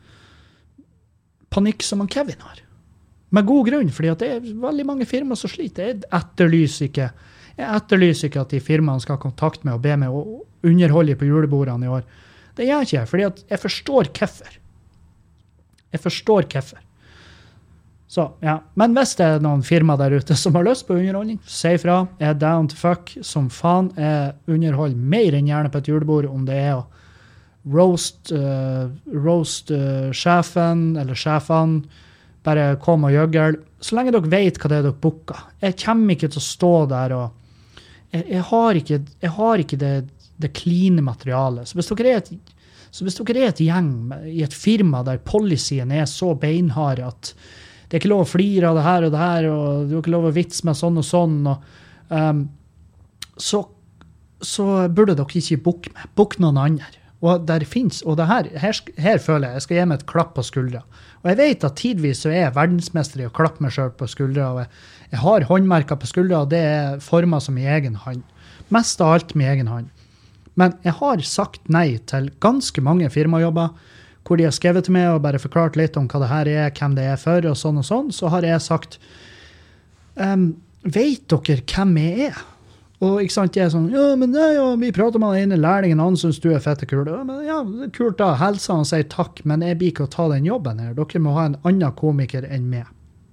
panikk som han Kevin har. Med god grunn, fordi at det er veldig mange firmaer som sliter. Jeg etterlyser ikke, jeg etterlyser ikke at de firmaene skal ha kontakt med og be meg å underholde på julebordene i år. Det gjør jeg ikke, fordi at jeg forstår hvorfor. Jeg forstår hvorfor. Så, ja. Men hvis det er noen firma der ute som har lyst på underholdning, si fra, jeg er down to fuck, som faen, jeg underholder mer enn gjerne på et julebord, om det er å roast, uh, roast uh, sjefen, eller sjefen, bare kom og jøggel, så lenge dere vet hva det er dere booker. Jeg kommer ikke til å stå der, og jeg, jeg har ikke, jeg har ikke det, det kline materialet. Så hvis dere er et, så hvis dere er et gjeng i et firma der policyen er så beinhard at det er ikke lov å flire av det her og det her, og du har ikke lov å vitse med sånn og sånn, og, um, så, så burde dere ikke bukke med. Bukk noen andre. Og der finnes, og det her, her, her føler jeg, jeg skal gi meg et klapp på skuldra. Og jeg vet at tidvis så er jeg verdensmester i å klappe meg selv på skuldra, og jeg, jeg har håndmerker på skuldra, og det er formet som i egen hånd. Mest av alt med egen hånd. Men jeg har sagt nei til ganske mange firmajobber, hvor de har skrevet til meg og bare forklart litt om hva det her er, hvem det er for, og sånn og sånn, så har jeg sagt, um, vet dere hvem jeg er? Og ikke sant, jeg er sånn, ja, men nei, ja, vi prater med den ene lærlingen, han synes du er fette kul. Ja, men ja, det er kult da, helsa han sier takk, men jeg blir ikke å ta den jobben her. Dere må ha en annen komiker enn meg.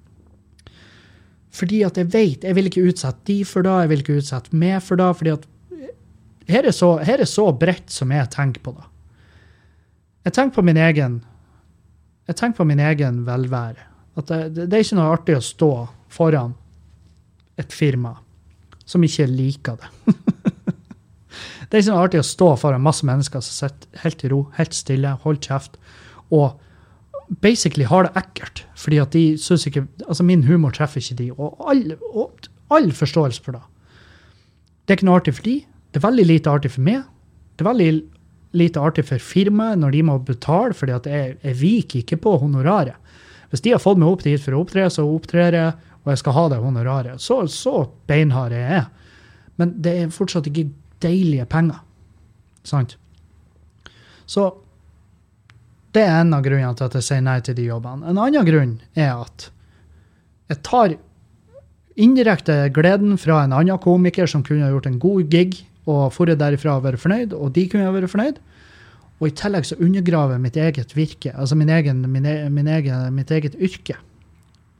Fordi at jeg vet, jeg vil ikke utsette de for da, jeg vil ikke utsette meg for da, fordi at her er så, her er så bredt som jeg tenker på da. Jeg tenker på min egen, jeg tenker på min egen velvære. At det, det, det er ikke noe artig å stå foran et firma som ikke liker det. Det er ikke noe artig å stå foran masse mennesker som sitter helt i ro, helt stille, holdt kjeft, og basically har det ekkelt, fordi at de synes ikke, altså min humor treffer ikke de, og all, og all forståelse for det. Det er ikke noe artig for de, det er veldig lite artig for meg, det er veldig lite artig for firmaet når de må betale, fordi at jeg, jeg viker ikke på honoraret. Hvis de har fått meg opp dit for å opptre, så opptrer jeg, og jeg skal ha det honoraret, så, så beinhard jeg er. Men det er fortsatt ikke deilige penger. Sant? Så det er en av grunnene til at jeg sier nei til de jobbene. En annen grunn er at jeg tar indirekte gleden fra en annen komiker som kunne ha gjort en god gig, og for derifra å være fornøyd, og de kunne ha vært fornøyd. Og i tillegg så undergraver mitt eget virke, altså min egen, min, min egen, mitt eget yrke,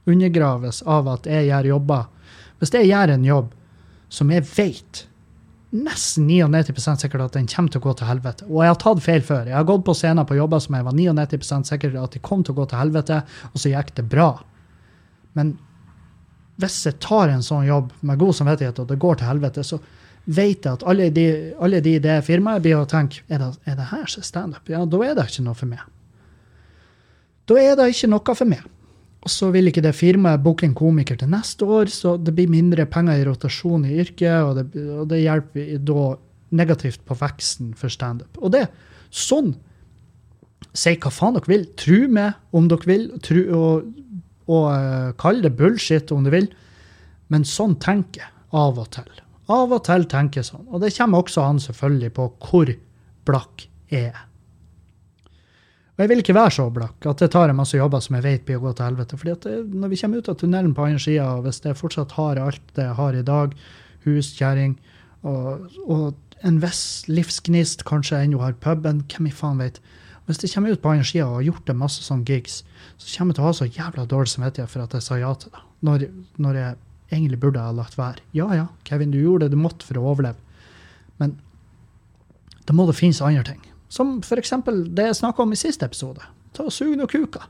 undergraves av at jeg gjør jobber. Hvis jeg gjør en jobb som jeg vet nesten ninety prosent sikkert at den kommer til å gå til helvete. Og jeg har tatt feil før. Jeg har gått på scener på jobber som jeg var ninety prosent sikker at de kom til å gå til helvete, og så gikk det bra. Men hvis jeg tar en sånn jobb med god samvittighet, og det går til helvete, så vet jeg at alle de, alle de i det firmaet blir å tenke, er det, er det her som stand-up? Ja, da er det ikke noe for meg. Da er det ikke noe for meg. Og så vil ikke det firmaet booke en komiker til neste år, så det blir mindre penger i rotasjon i yrket, og det, og det hjelper da negativt på veksten for stand-up. Og det, sånn, si hva faen dere vil, tro meg om dere vil, tro, og, og uh, kall det bullshit om dere vil, men sånn tenker jeg av og til. Av og til tenker jeg sånn, og det kommer også an selvfølgelig på hvor blakk jeg er. Og jeg vil ikke være så blakk at det tar en masse jobber som jeg vet blir å gå til helvete. Fordi at det, når vi kommer ut av tunnelen på andre siden, og hvis det fortsatt har alt det jeg har i dag, hus, kjæring, og, og en viss livsgnist, kanskje ennå har puben, hvem i faen vet. Hvis jeg kommer ut på andre siden og har gjort det masse sånne gigs, så kommer jeg til å ha så jævla dårlig samvittighet for at jeg sa ja til det. Når, når jeg egentlig burde ha lagt være. Ja, ja, Kevin, du gjorde det du måtte for å overleve. Men da må det finnes andre ting. Som for eksempel det jeg snakket om i siste episode. Ta og suge noe kuka.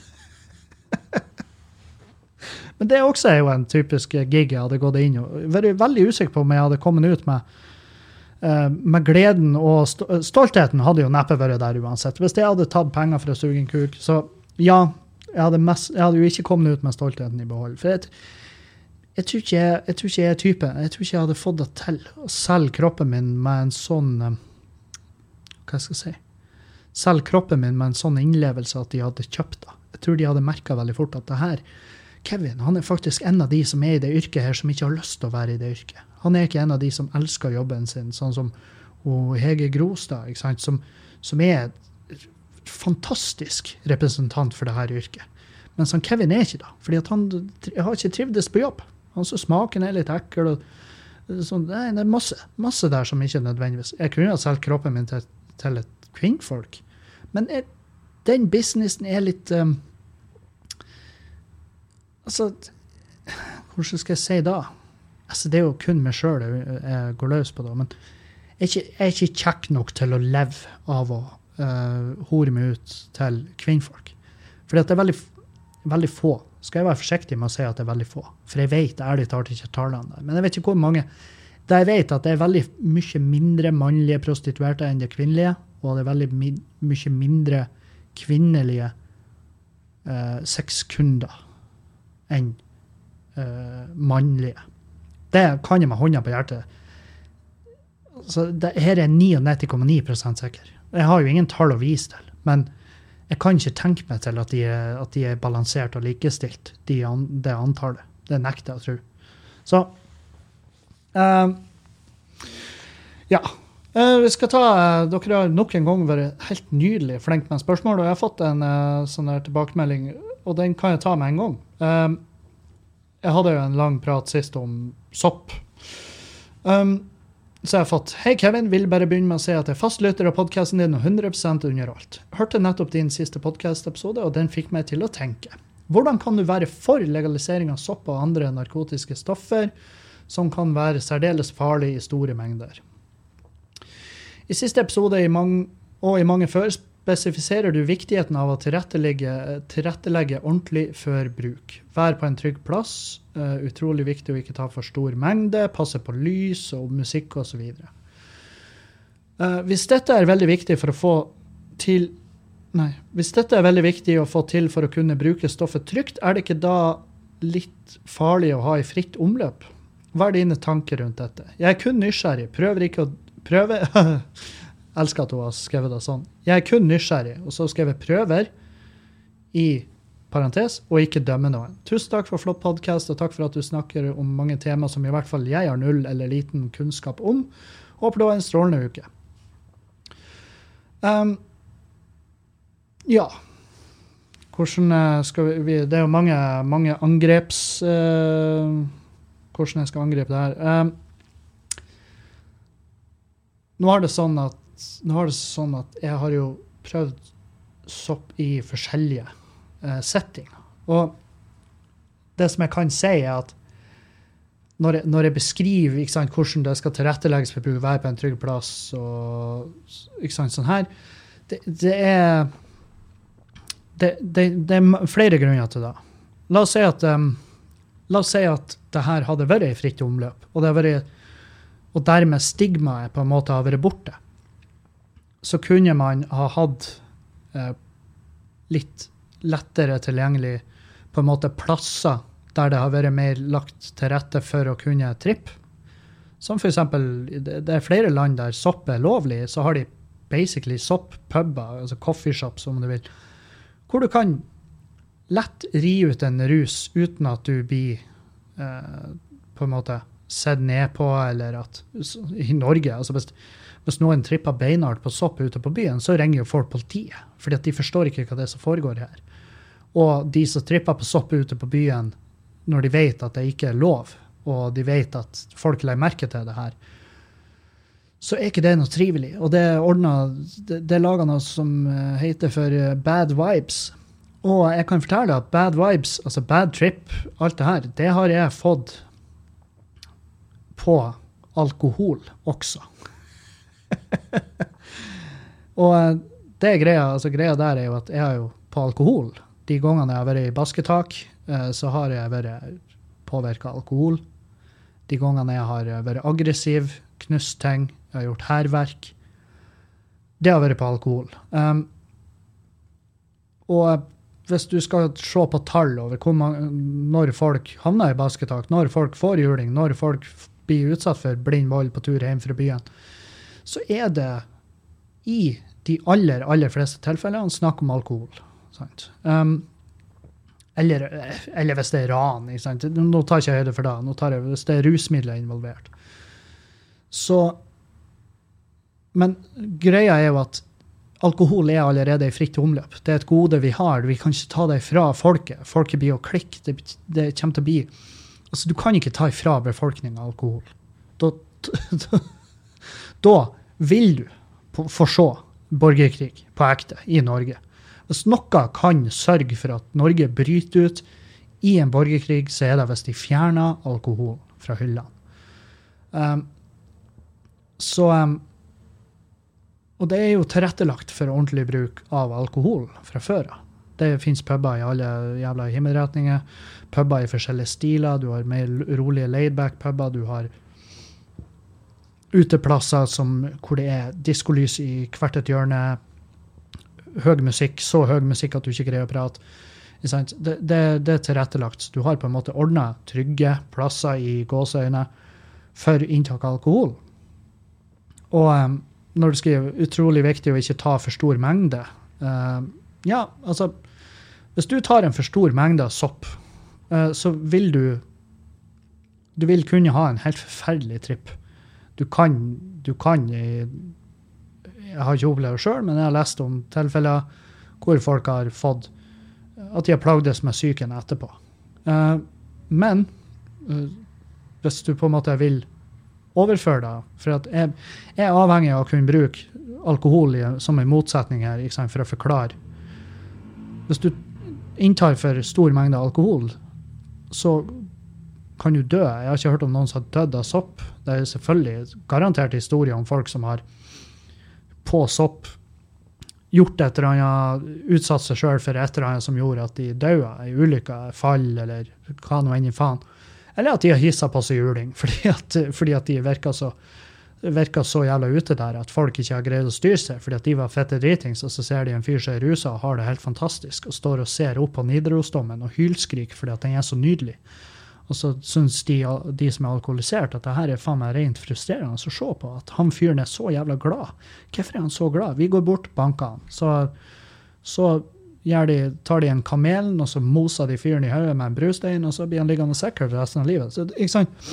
Men det også er jo en typisk gig jeg hadde gått inn og vært veldig usikker på om jeg hadde kommet ut med, uh, med gleden og st stoltheten hadde jo neppe vært der uansett. Hvis jeg hadde tatt penger for å suge en kuk, så ja, jeg hadde, mest, jeg hadde jo ikke kommet ut med stoltheten i behold. For jeg, jeg, tror ikke jeg, jeg tror ikke jeg er typen. Jeg tror ikke jeg hadde fått det til å selge kroppen min med en sånn... Uh, hva skal jeg si, selv kroppen min med en sånn innlevelse at de hadde kjøpt det. Jeg tror de hadde merket veldig fort at det her, Kevin, han er faktisk en av de som er i det yrket her som ikke har lyst til å være i det yrket. Han er ikke en av de som elsker jobben sin, sånn som Hege Grostad, ikke sant? Som, som er fantastisk representant for det her yrket. Men sånn Kevin er ikke da, fordi at han har ikke trivdes på jobb. Han så smaken er litt ekkel, og sånn, nei, det er masse, masse der som ikke nødvendigvis. Jeg kunne ha solgt kroppen min til til et kvinnfolk. Men er, den businessen er litt um, altså hvordan skal jeg si da? Altså det er jo kun meg selv jeg, jeg går løs på det, men jeg er ikke, jeg er ikke kjekk nok til å leve av å uh, hore meg ut til kvinnfolk. Fordi at det er veldig, veldig få. Skal jeg være forsiktig med å si at det er veldig få? For jeg vet ærlig talt ikke tallene der. Men jeg vet ikke hvor mange. Da jeg vet at det er veldig mye mindre mannlige prostituerte enn det kvinnelige, og det er veldig mi mye mindre kvinnelige uh, sexkunder enn uh, mannlige. Det kan jeg med hånda på hjertet. Så det, her er ninety komma ni prosent sikker. Jeg har jo ingen tall å vise til, men jeg kan ikke tenke meg til at de er, at de er balansert og likestilt, de an, det antallet. Det nekter jeg å tro. Så Uh, ja, uh, vi skal ta, uh, dere har nok en gang vært helt nydelig flink med spørsmål, og jeg har fått en uh, sånn der tilbakemelding, og den kan jeg ta med en gang. Uh, jeg hadde jo en lang prat sist om sopp. Um, så jeg har fått, hei Kevin, vil bare begynne med å si at jeg er fastlytter av podcasten din og hundre prosent under alt. Hørte nettopp din siste podcast-episode, og den fikk meg til å tenke. Hvordan kan du være for legalisering av sopp og andre narkotiske stoffer, som kan være særdeles farlig i store mengder? I siste episode i mange, og i mange før spesifiserer du viktigheten av å tilrettelegge, tilrettelegge ordentlig før bruk. Vær på en trygg plass, uh, utrolig viktig å ikke ta for stor mengde, passe på lys og musikk og så videre. Uh, hvis dette er veldig viktig for å få til nei, hvis dette er veldig viktig å få til for å kunne bruke stoffet trygt, er det ikke da litt farlig å ha i fritt omløp? Hva er dine tanker rundt dette? Jeg er kun nysgjerrig. Prøver ikke å prøve. Elsker at hun har skrevet det sånn. Jeg er kun nysgjerrig. Og så skrev jeg prøver i parentes, og ikke dømme noen. Tusen takk for flott podcast, og takk for at du snakker om mange tema som i hvert fall jeg har null eller liten kunnskap om. Håper du har en strålende uke. Um, ja. Hvordan skal vi... Det er jo mange, mange angreps... Uh, hvordan jeg skal angripe det her. Um, nå er det sånn at, nå er det sånn at jeg har jo prøvd sopp i forskjellige uh, settinger. Og det som jeg kan si er at når jeg, når jeg beskriver ikke sant, hvordan det skal tilrettelegges for å være på en trygg plass, og ikke sant, sånn her, det, det er det, det, det er flere grunner til det. La oss si at, um, la oss si at det her hadde vært i fritt omløp, og, det har vært, og dermed stigmaet på en måte har vært borte. Så kunne man ha hatt eh, litt lettere tilgjengelig på en måte plasser der det har vært mer lagt til rette for å kunne trippe. Som for eksempel, det er flere land der sopp er lovlig, så har de basically sopp-pubber, altså coffeeshops om du vil, hvor du kan lett ri ut en rus uten at du blir eh, på en måte sett ned på, eller at i Norge, altså hvis, hvis noen tripper beinhardt på sopp ute på byen, så ringer jo folk politiet, fordi at de forstår ikke hva det er som foregår her. Og de som tripper på sopp ute på byen, når de vet at det ikke er lov, og de vet at folk legger merke til det her, så er ikke det noe trivelig. Og det er ordnet, det, det er laget noe som heter for Bad Vibes. Og jeg kan fortelle at Bad Vibes, altså Bad Trip, alt det her, det har jeg fått på alkohol også. Og det er greia, altså greia der er jo at jeg er jo på alkohol. De gangene jeg har vært i basketak, så har jeg vært påvirket av alkohol. De gangene jeg har vært aggressiv, knust ting, jeg har gjort herverk, det har vært på alkohol. Um, og hvis du skal se på tall over hvor man, når folk havner i basketak, når folk får juling, når folk blir utsatt for blind vold på tur hjem fra byen, så er det i de aller, aller fleste tilfellene snakk om alkohol. Sant? Um, eller, eller hvis det er ran, ikke sant? Nå tar jeg ikke høyde for det, nå tar jeg hvis det er rusmidler involvert. Så, men greia er jo at alkohol er allerede i fritt omløp. Det er et gode vi har, vi kan ikke ta det fra folket. Folket blir å klikke, det, det kommer til å bli, altså du kan ikke ta ifra befolkningen alkohol. Da, da, da vil du få se borgerkrig på ekte i Norge. Hvis noe kan sørge for at Norge bryter ut i en borgerkrig, så er det hvis de fjerner alkohol fra hyllene. Um, så, um, og det er jo tilrettelagt for ordentlig bruk av alkohol fra før. Det finnes pubber i alle jævla himmelretninger, pubber i forskjellige stiler, du har mer rolige laidback pubber, du har uteplasser som, hvor det er diskolys i hvert et hjørne, høy musikk, så høy musikk at du ikke greier å prate. Det, det, det er tilrettelagt. Du har på en måte ordnet trygge plasser i gåseøyne for inntak av alkohol. Og um, når du skriver utrolig viktig å ikke ta for stor mengde, uh, ja, altså, hvis du tar en for stor mengde av sopp, uh, så vil du, du vil kunne ha en helt forferdelig tripp. Du kan, du kan i jeg har ikke opplevd det selv, men jeg har lest om tilfeller hvor folk har fått at de har plagdes med syken etterpå. Uh, men uh, hvis du på en måte vil overføre det, for at jeg, jeg er avhengig av å kunne bruke alkohol i, som en motsetning her, ikke sant, for å forklare. Hvis du inntar for stor mengde alkohol, så kan du dø. Jeg har ikke hørt om noen som har dødd av sopp. Det er selvfølgelig garantert historier om folk som har på sopp, gjort et eller annet, utsatt seg selv for et eller annet som gjorde at de døde i ulykka, fall, eller hva noe enn i faen. Eller at de har hisset på seg juling, fordi at, fordi at de virker så, virker så jævla ute der, at folk ikke har greid å styre seg, fordi at de var fette dritings, og så ser de en fyr som er ruset og har det helt fantastisk, og står og ser opp på Nidarosdomen og hylskrik fordi at den er så nydelig. Og så synes de, de som er alkoholisert, at det her er faen meg rent frustrerende å se på, at han fyren er så jævla glad. Hvorfor er han så glad? Vi går bort, banker han. Så, så de, tar de en kamelen, og så moser de fyren i høyet med en brustein, og så blir han liggende sikker for resten av livet. Så, ikke sant?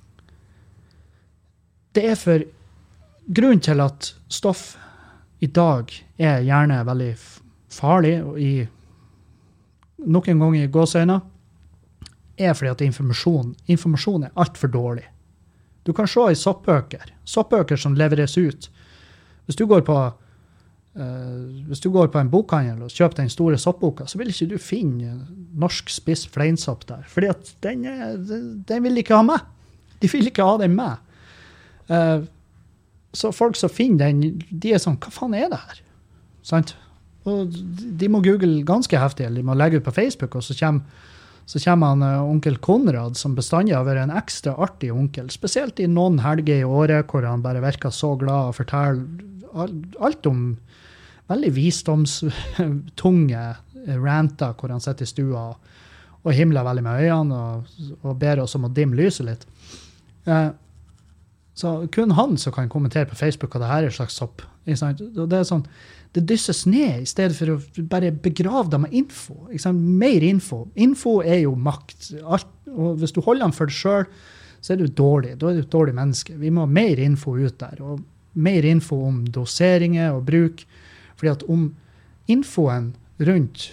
Det er for grunnen til at stoff i dag er gjerne veldig farlig, og i noen ganger i gåsøyne, er fordi at informasjon, informasjon er alt for dårlig. Du kan se i soppbøker, soppbøker som leveres ut. Hvis du går på, uh, hvis du går på en bokhandel og kjøper den store soppboka, så vil ikke du finne norsk spiss fleinsopp der, fordi at den, er, den vil ikke ha med. de vil ikke ha den med. Uh, så folk som finner den, de er sånn, hva faen er det her? Sant? Og de må google ganske heftig, eller de må legge ut på Facebook, og så kommer, så kommer han uh, onkel Konrad, som bestandig har vært en ekstra artig onkel, spesielt i noen helger i året, hvor han bare virker så glad og forteller alt om veldig visdomstunge ranter, hvor han sitter i stua og, og himler veldig med øynene, og, og ber oss om å dimme lyset litt. Uh, så kun han som kan kommentere på Facebook at det her er en slags sopp. Og det er sånn, det dysses ned i stedet for å bare begrave det med info. Mer info. Info er jo makt. Alt, og hvis du holder den for deg selv, så er du dårlig. Da er du et dårlig menneske. Vi må ha mer info ut der, og mer info om doseringer og bruk. Fordi at om infoen rundt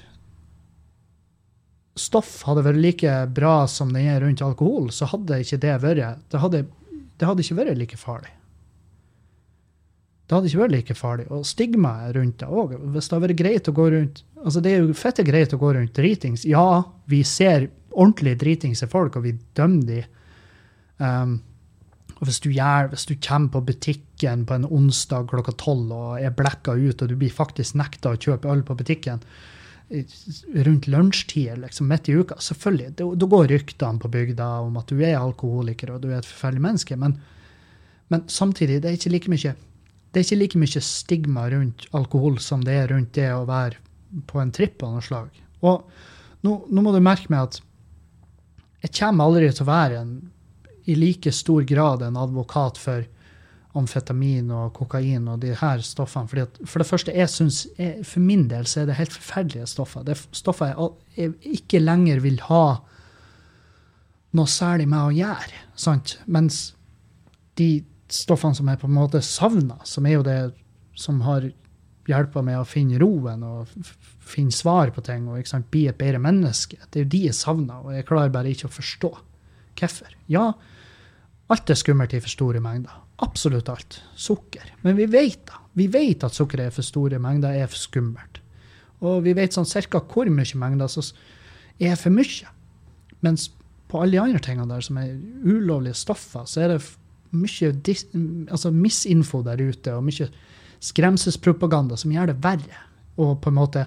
stoff hadde vært like bra som den er rundt alkohol, så hadde ikke det vært, det hadde, det hadde ikke vært like farlig. Det hadde ikke vært like farlig. Og stigma er rundt det også. Hvis det hadde vært greit å gå rundt, altså det er jo fette greit å gå rundt dritings. Ja, vi ser ordentlig dritings i folk, og vi dømmer de. Um, og hvis du, gjør, hvis du kommer på butikken på en onsdag klokka tolv og er blekka ut, og du blir faktisk nekta å kjøpe øl på butikken rundt lunsjtid, liksom midt i uka, selvfølgelig, da går ryktene på bygda om at du er alkoholiker og du er et forferdelig menneske, men, men samtidig, det er ikke like mye det er ikke like mye stigma rundt alkohol som det er rundt det å være på en tripp av noe slag. Og nå, nå må du merke meg at jeg kommer aldri til å være en, i like stor grad en advokat for amfetamin og kokain og de her stoffene. Fordi at, for det første, jeg synes, jeg, for min del så er det helt forferdelige stoffer. Det er stoffer jeg, jeg ikke lenger vil ha noe særlig med å gjøre. Sant? Mens de stoffene som jeg på en måte savner, som er jo det som har hjulpet meg å finne roen og finne svar på ting og ikke sant, bli et bedre menneske. Det er jo de jeg savner, og jeg klarer bare ikke å forstå hvorfor. Ja, alt er skummelt i for store mengder. Absolutt alt. Sukker. Men vi vet da. Vi vet at sukker er for store mengder, er for skummelt. Og vi vet sånn cirka hvor mye mengder som er for mye. Mens på alle de andre tingene der som er ulovlige stoffer, så er det mye dis, altså misinfo der ute, og mye skremselspropaganda som gjør det verre, og på en måte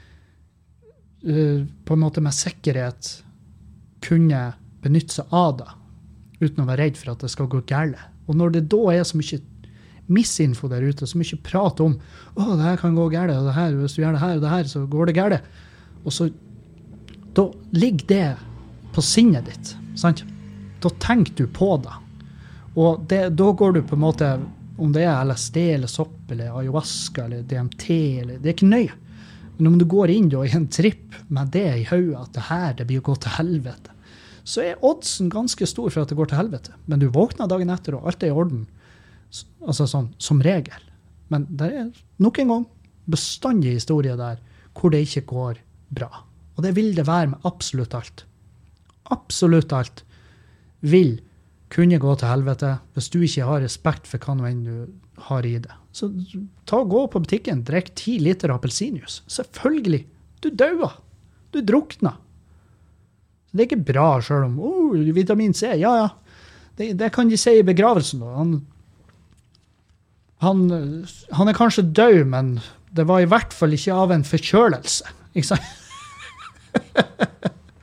uh, på en måte med sikkerhet kunne benytte seg av det, uten å være redd for at det skal gå galt. Og når det da er så mye misinfo der ute, så mye prat om å, det her kan gå galt, og det her, hvis du gjør det her og det her, så går det galt. Og så da ligger det på sinnet ditt, sant? Da tenker du på det. Og det, da går du på en måte, om det er L S D eller sopp eller ayahuasca eller D M T, eller, det er ikke nøye. Men om du går inn da, i en tripp med det i hodet, at det her det blir å gå til helvete, så er oddsen ganske stor for at det går til helvete. Men du våkner dagen etter, og alt er i orden. Altså sånn, som regel. Men det er nok en gang bestandig historie der, hvor det ikke går bra. Og det vil det være med absolutt alt. Absolutt alt vil kunne gå til helvete hvis du ikke har respekt for hva noe enn du har i det. Så ta og gå på butikken, drikk ti liter appelsinjuice. Selvfølgelig. Du dauer. Du drukner. Det er ikke bra selv om, oh, vitamin C, ja, ja. Det, det kan de si i begravelsen da. Han, han, han er kanskje død, men det var i hvert fall ikke av en forkjølelse. Ikke sant?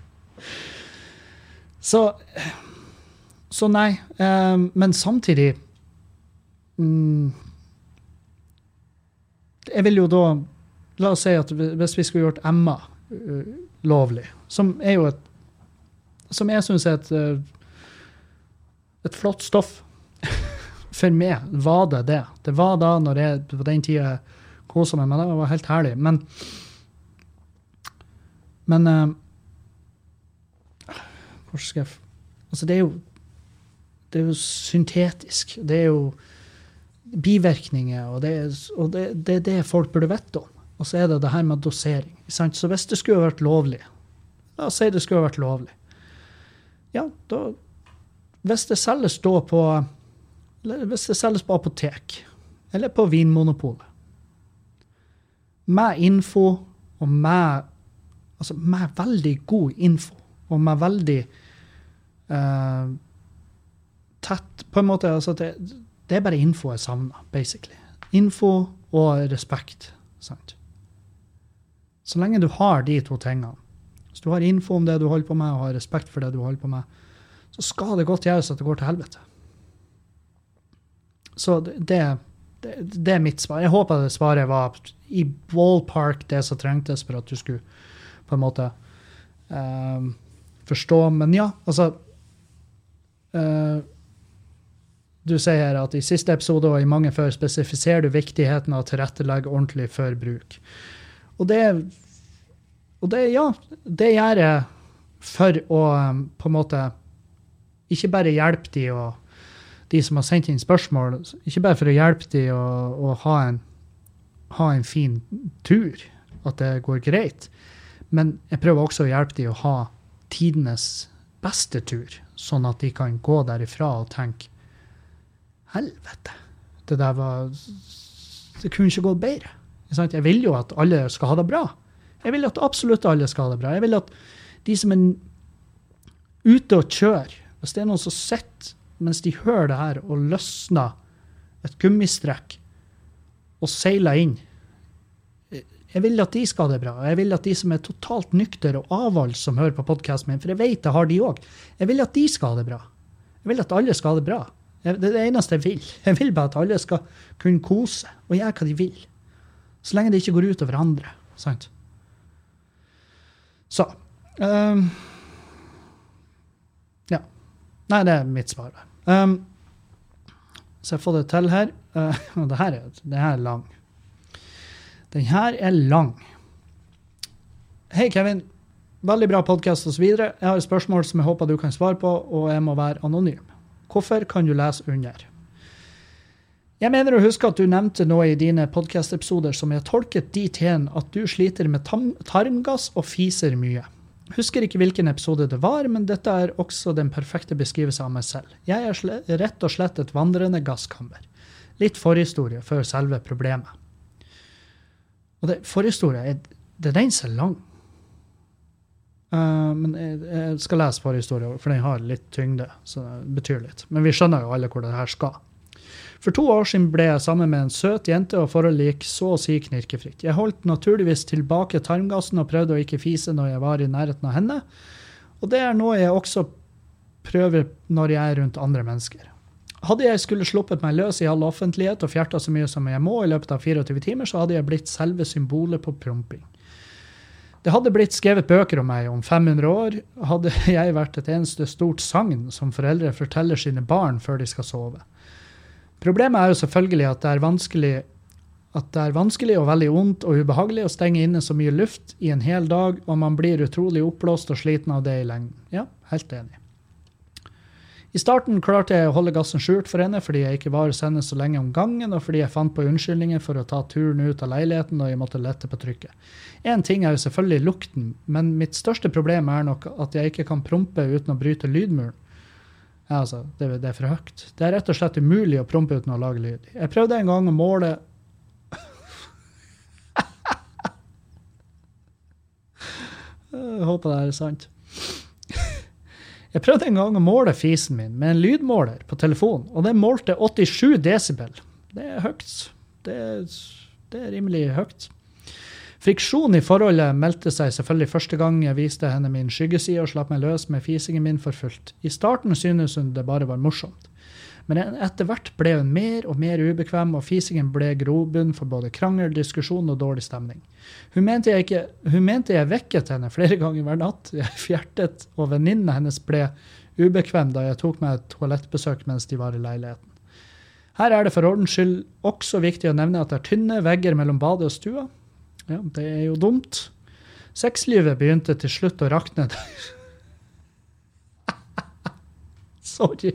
Så... Så nei, eh, men samtidig, mm, jeg vil jo da, la oss si at hvis vi skulle gjort Emma uh, lovlig, som er jo et, som jeg synes er et, uh, et flott stoff, for meg var det det. Det var da når jeg på den tiden koset meg, men det var helt herlig. Men, men, uh, hvor skal jeg, altså det er jo, det er jo syntetisk. Det er jo bivirkninger, og det er, og det, det er det folk burde vette om. Og så er det det her med dosering. Sant? Så hvis det skulle vært lovlig, la oss si det skulle vært lovlig, ja, da, hvis det selges da på, hvis det selges på apotek, eller på vinmonopolet, med info, og med, altså med veldig god info, og med veldig uh, tett, på en måte, altså det, det er bare info jeg savner, basically. Info og respekt, sant? Så lenge du har de to tingene, hvis du har info om det du holder på med, og har respekt for det du holder på med, så skal det godt gjøres at det går til helvete. Så det, det, det, det er mitt svar. Jeg håper det svaret var i ballpark det som trengtes for at du skulle på en måte um, forstå. Men ja, altså uh, du sier at i siste episode og i mange før spesifiserer du viktigheten av å tilrettelegge ordentlig for bruk. Og det, og det, ja, det gjør jeg for å um, på en måte ikke bare hjelpe de, og, de som har sendt inn spørsmål, ikke bare for å hjelpe de å, å ha, en, ha en fin tur, at det går greit, men jeg prøver også å hjelpe de å ha tidenes beste tur, sånn at de kan gå derifra og tenke, helvete, det der var, det kunne ikke gått bedre. Jeg vil jo at alle skal ha det bra. Jeg vil at absolutt alle skal ha det bra. Jeg vil at de som er ute og kjører, hvis det er noen som sitter mens de hører det her og løsner et gummistrekk og seiler inn, jeg vil at de skal ha det bra. Jeg vil at de som er totalt nykter og avvalg som hører på podcasten min, for jeg vet det har de også. Jeg vil at de skal ha det bra. Jeg vil at alle skal ha det bra. Det er det eneste jeg vil. Jeg vil bare at alle skal kunne kose og gjøre hva de vil. Så lenge det ikke går ut over andre. Sant? Så. Um, ja. Nei, det er mitt svar. Um, så jeg får det til her. Uh, og det her er, det her er lang. Den her er lang. Hei Kevin, veldig bra podcast og så videre. Jeg har et spørsmål som jeg håper du kan svare på, og jeg må være anonym. Hvorfor kan du lese under? Jeg mener å huske at du nevnte noe i dine podcast-episoder som jeg tolket dit hen at du sliter med tarmgass og fiser mye. Husker ikke hvilken episode det var, men dette er også den perfekte beskrivelse av meg selv. Jeg er rett og slett et vandrende gasskammer. Litt forhistorie før selve problemet. Og det forhistorie, det er den som er lang. Uh, men jeg, jeg skal lese forhistorie, for den har litt tyngde, så det betyr litt. Men vi skjønner jo alle hvor det her skal. For to år siden ble jeg sammen med en søt jente, og forholdet gikk så å si knirkefritt. Jeg holdt naturligvis tilbake tarmgassen og prøvde å ikke fise når jeg var i nærheten av henne. Og det er noe jeg også prøver når jeg er rundt andre mennesker. Hadde jeg skulle sluppet meg løs i all offentlighet og fjertet så mye som jeg må i løpet av fireogtyve timer, så hadde jeg blitt selve symbolet på promping. Det hadde blitt skrevet bøker om meg om fem hundre år, hadde jeg vært et eneste stort sagn som foreldre forteller sine barn før de skal sove. Problemet er jo selvfølgelig at det er vanskelig, at det er vanskelig og veldig ondt og ubehagelig å stenge inne så mye luft i en hel dag, og man blir utrolig oppblåst og sliten av det i lengden. Ja, helt enig. I starten klarte jeg å holde gassen skjult for henne, fordi jeg ikke var hos henne så lenge om gangen, og fordi jeg fant på unnskyldninger for å ta turen ut av leiligheten, og jeg måtte lette på trykket. En ting er jo selvfølgelig lukten, men mitt største problem er nok at jeg ikke kan prompe uten å bryte lydmuren. Ja, altså, det, det er for høyt. Det er rett og slett umulig å prompe uten å lage lyd. Jeg prøvde en gang å måle... Jeg håper det er sant. Jeg prøvde en gang å måle fisen min med en lydmåler på telefonen, og det målte åttisju desibel. Det er høyt. Det er, det er rimelig høyt. Friksjon i forholdet meldte seg selvfølgelig første gang jeg viste henne min skyggeside og slapp meg løs med fisingen min for fullt. I starten synes hun det bare var morsomt. Men etter hvert ble hun mer og mer ubekvem, og fisingen ble grobunn for både krangel, diskusjon og dårlig stemning. Hun mente jeg, ikke, hun mente jeg vekket henne flere ganger hver natt. Jeg fjertet, og venninnen hennes ble ubekvem da jeg tok meg et toalettbesøk mens de var i leiligheten. Her er det for ordens skyld også viktig å nevne at det er tynne vegger mellom badet og stua. Ja, det er jo dumt. Sexlivet begynte til slutt å rakne. Sorry.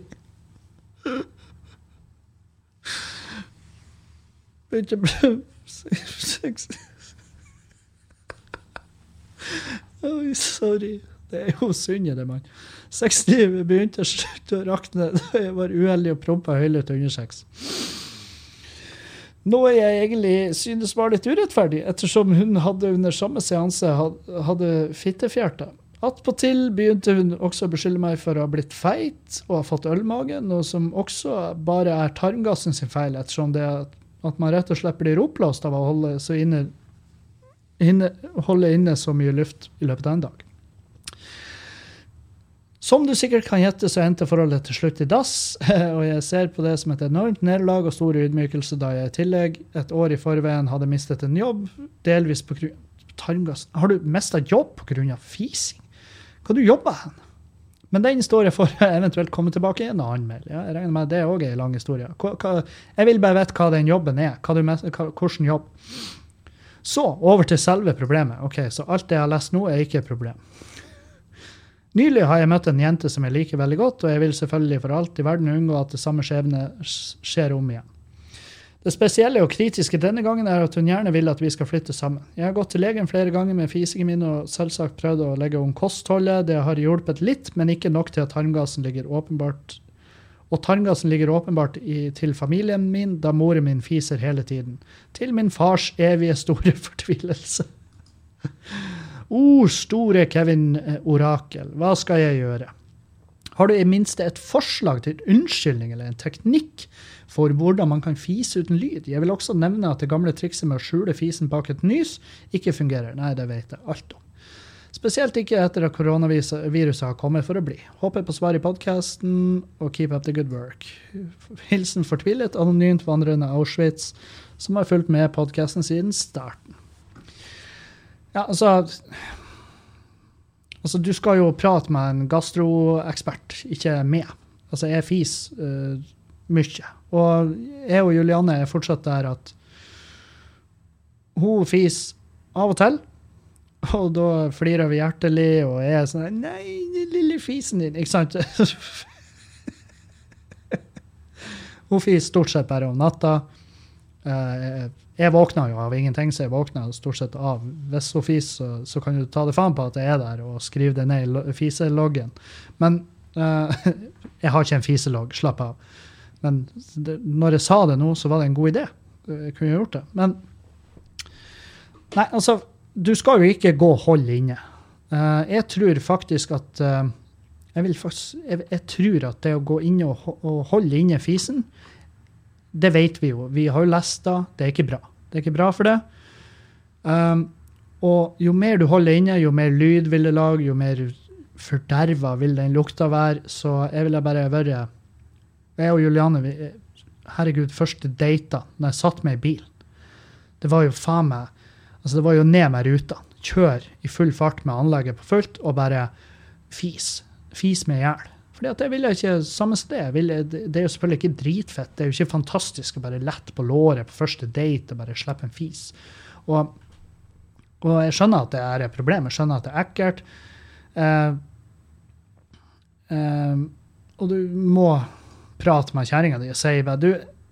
Begynte å bli sex. Oi, sorry. Det er jo synd, det, mann. Sexlivet begynte til slutt å rakne da jeg var uheldig og prompet høylytt under sex. Noe jeg egentlig synes var litt urettferdig, ettersom hun hadde under samme seanse hadde fittefjertet. Attpåtil begynte hun også å beskylde meg for å ha blitt feit og ha fått ølmage, noe som også bare er tarmgassen sin feil, ettersom det at, at man rett og slett blir opplåst av å holde, så inne, inne, holde inne så mye luft i løpet av en dag. Som du sikkert kan gjette, så endte forholdet til slutt i dass, og jeg ser på det som et enormt nederlag og stor ydmykelse, da jeg i tillegg et år i forveien hadde mistet en jobb, delvis på grunn av tarmgassen. Har du mistet jobb på grunn av fising? Hva du jobber hen? Men den historien får jeg eventuelt komme tilbake i en annen mail. Ja, jeg regner med at det er også en lang historie. Hva, hva, jeg vil bare vite hva den jobben er. Hva du, hva, hvordan jobb. Så, over til selve problemet. Ok, så alt det jeg har lest nå er ikke et problem. Nylig har jeg møtt en jente som jeg liker veldig godt, og jeg vil selvfølgelig for alt i verden unngå at det samme skjebne skjer om igjen. Det spesielle og kritiske denne gangen er at hun gjerne vil at vi skal flytte sammen. Jeg har gått til legen flere ganger med fisingen min og selvsagt prøvd å legge om kostholdet. Det har hjulpet litt, men ikke nok til at tarmgassen ligger åpenbart, og tarmgassen ligger åpenbart i, til familien min, da moren min fiser hele tiden. Til min fars evige store fortvilelse. oh, store Kevin Orakel, hva skal jeg gjøre? Har du i minste et forslag til unnskyldning eller en teknikk for hvordan man kan fise uten lyd? Jeg vil også nevne at det gamle trikset med å skjule fisen bak et nys ikke fungerer. Nei, det vet jeg alt om. Spesielt ikke etter at koronaviruset har kommet for å bli. Håper på svar i podcasten, og keep up the good work. Hilsen fortvillet, anonymt vandrende Auschwitz, som har fulgt med podcasten siden starten. Ja, altså... Altså, du skal jo prate med en gastroekspert, ikke med. Altså, jeg fis uh, mye. Og jeg og Julianne er fortsatt der at hun fis av og til, og da flirer vi hjertelig, og jeg er sånn, nei, lille fisen din, ikke sant? Hun fis stort sett bare om natta. Uh, jeg våkner jo av ingenting, så jeg våkner stort sett av. Hvis hun fis, så, så kan du ta det faen på at jeg er der og skrive det ned i fiseloggen. Men uh, jeg har ikke en fiselogg, slapp av. Men det, når jeg sa det nå, så var det en god idé. Jeg kunne gjort det. Men nei, altså, du skal jo ikke gå og holde inne. Uh, jeg tror faktisk at uh, jeg, vil faktisk, jeg, jeg tror at det å gå inne og, og holde inne fisen, det vet vi jo. Vi har jo lest det. Det er ikke bra. Det er ikke bra for det. Um, og jo mer du holder inne, jo mer lyd vil det lage, jo mer forderva vil den lukta være. Så jeg vil bare være... Jeg og Julianne, vi, herregud, første data, når jeg satt meg i bil, det var jo faen meg... Altså, det var jo ned med ruta. Kjør i full fart med anlegget på fullt, og bare fis. Fis med hjel. Fordi at jeg vil ikke samme sted. Vil, det er jo selvfølgelig ikke dritfett. Det er jo ikke fantastisk å bare lette på låret på første date og bare slippe en fis. Og, og jeg skjønner at det er et problem. Jeg skjønner at det er ekkelt. Eh, eh, og du må prate med kjæringen din og si, du,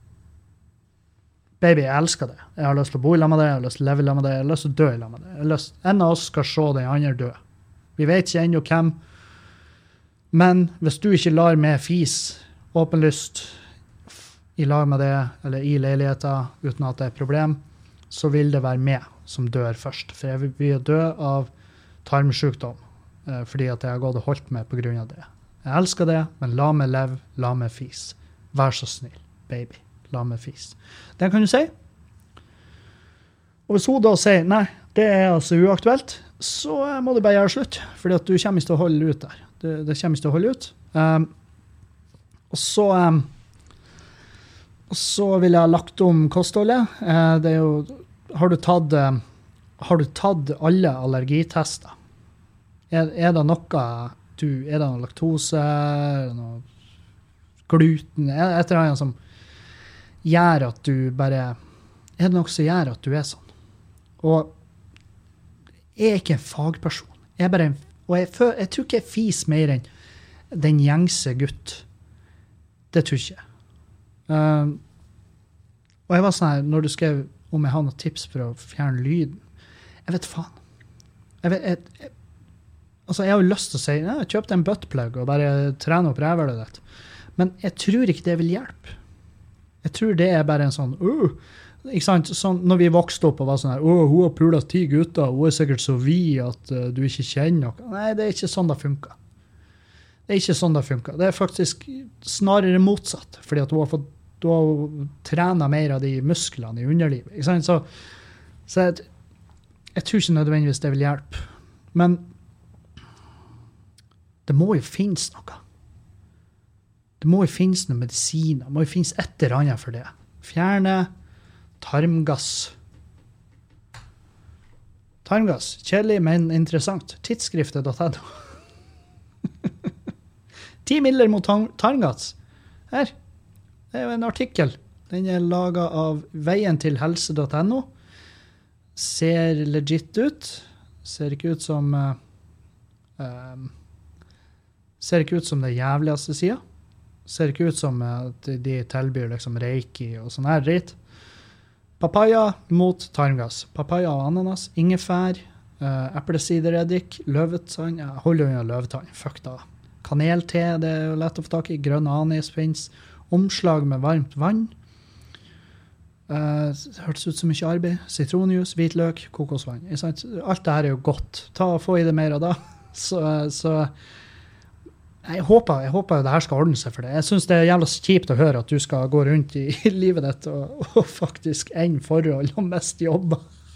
baby, jeg elsker det. Jeg har lyst til å bo i lag med det, jeg har lyst til å leve i lag med det, jeg har lyst til å dø i lag med det. Jeg har lyst, en av oss skal se den andre dø. Vi vet ikke ennå hvem. Men hvis du ikke lar meg fis åpenlyst i lag med det, eller i leiligheten, uten at det er et problem, så vil det være meg som dør først. For jeg vil dø av tarmsykdom, eh, fordi at jeg har gått og holdt meg på grunn av det. Jeg elsker det, men la meg leve, la meg fis. Vær så snill, baby, la meg fis. Det kan du si. Og hvis hun da sier, nei, det er altså uaktuelt, så må du bare gjøre slutt, fordi at du kommer ikke til å holde ut der. Det, det kommer ikke til å holde ut. Um, og så um, og så vil jeg ha lagt om kostholdet. Uh, det er jo, har du tatt uh, har du tatt alle allergitester? Er, er det noe du, er det noe laktose, er det noe gluten, er det et eller annet som gjør at du bare, er det noe som gjør at du er sånn? Og jeg er ikke en fagperson. Jeg er bare en Og jeg, jeg tror ikke jeg fis mer enn den gjengse gutt. Det tror jeg ikke. Um, og jeg var sånn her, når du skrev om jeg har noen tips for å fjerne lyden. Jeg vet faen. Jeg, vet, jeg, jeg, altså jeg har jo lyst til å si, ja, kjøp deg en buttplug og bare trene opp rævhølet ditt. Men jeg tror ikke det vil hjelpe. Jeg tror det er bare en sånn, uh, ikke sant? Sånn, når vi vokste opp og var sånn her, åh, hun har pulet ti gutter, hun er sikkert så vid at uh, du ikke kjenner noe. Nei, det er ikke sånn det funker. Det er ikke sånn det funker. Det er faktisk snarere motsatt, fordi at hun har fått, du har trenet mer av de musklene i underlivet. Ikke sant? Så, så jeg, jeg tror ikke nødvendigvis det vil hjelpe. Men det må jo finnes noe. Det må jo finnes noen medisiner. Det må jo finnes et eller annet for det. Fjerne tarmgass. Tarmgass. Kjedelig, men interessant. Tidsskriftet punktum no. Ti midler mot tarmgass. Her. Det er jo en artikkel. Den er laget av veien til helse punktum no. Ser legit ut. Ser ikke ut som... Uh, um, ser ikke ut som det jævligste siden. Ser ikke ut som at de tilbyr liksom reiki og sånn her dritt. Papaya mot tarmgass. Papaya og ananas, ingefær, uh, eplesidereddik, løvetann. Jeg holder unna løvetann. Fuck da. Kanelte, det er jo lett å få tak i. Grønn anis finnes. Omslag med varmt vann. Uh, hørtes ut som mye arbeid. Sitronjus, hvitløk, kokosvann. Alt det her er jo godt. Ta og få i det mer av da. Så... så Jeg håper, jeg håper det her skal ordne seg for det. Jeg synes det er jævla kjipt å høre at du skal gå rundt i, i livet ditt og, og faktisk ende forhold og mest jobber.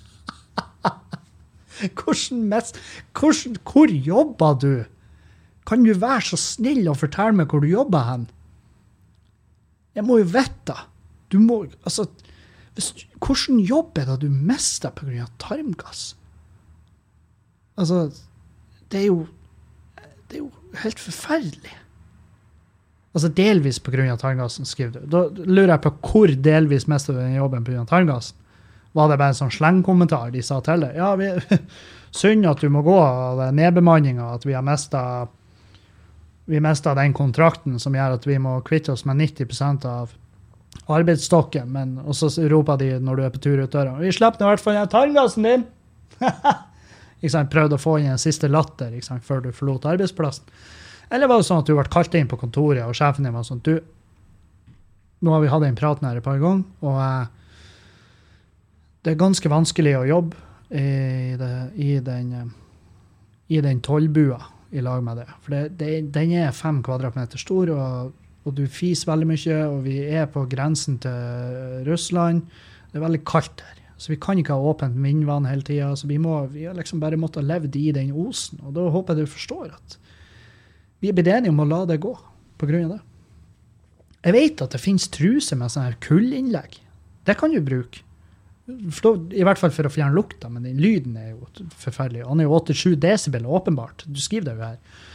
Hvordan mest, hvordan, hvor jobber du? Kan du være så snill og fortelle meg hvor du jobber hen? Jeg må jo vite. Du må, altså, hvis, hvordan jobb er det du mister på grunn av tarmgass? Altså, det er jo, det er jo helt forferdelig. Altså delvis på grunn av tarmgassen, skriver du. Da lurer jeg på hvor delvis mistet du den jobben på grunn av tarmgassen. Var det bare en sånn slengkommentar de sa til deg? Ja, vi, synd at du må gå av nedbemanningen, at vi har mistet, vi mistet den kontrakten som gjør at vi må kvitte oss med nitti prosent av arbeidsstokken, men og så roper de når du er på tur ut døra, vi slipper i hvert fall den tarmgassen din! Ikke sant, prøvde å få inn en siste latter ikke sant, før du forlot arbeidsplassen. Eller var det sånn at du ble kalt inn på kontoret, og sjefen din var sånn, du, nå har vi hatt en praten her et par ganger, og eh, det er ganske vanskelig å jobbe i, det, i den, i den tollbua i lag med det. For det, det, den er fem kvadratmeter stor, og, og du fiser veldig mye, og vi er på grensen til Russland. Det er veldig kaldt her. Så vi kan ikke ha åpent vindvann hele tiden, så vi, må, vi har liksom bare måttet leve i den osen, og da håper jeg du forstår at vi er blitt enige om å la det gå på grunn av det. Jeg vet at det finnes truser med sånne her kullinnlegg. Det kan du bruke. I hvert fall for å fjerne lukta, men den lyden er jo forferdelig. Han er jo åttisju desibel, åpenbart. Du skriver det jo her.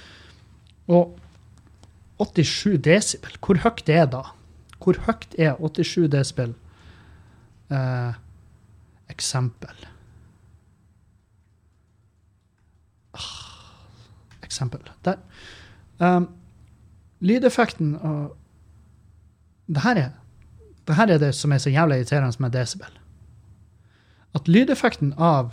Og åttisju desibel, hvor høyt er da? Hvor høyt er åttisju desibel? Eh... Eksempel. Ah, eksempel. Der. Um, lydeffekten og det her, er, det her er det som er så jævlig irriterende med decibel. At lydeffekten av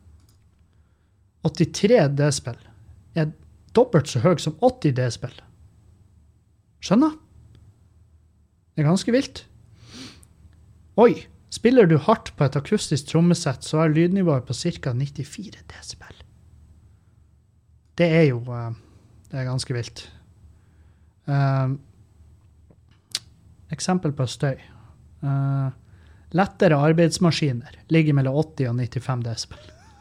åttitre decibel er dobbelt så høy som åtti decibel. Skjønner? Det er ganske vilt. Oi! Spiller du hardt på et akustisk trommesett, så er lydnivået på cirka nittifire decibel. Det er jo det er ganske vilt. Uh, eksempel på støy. Uh, lettere arbeidsmaskiner ligger mellom åtti og nittifem decibel.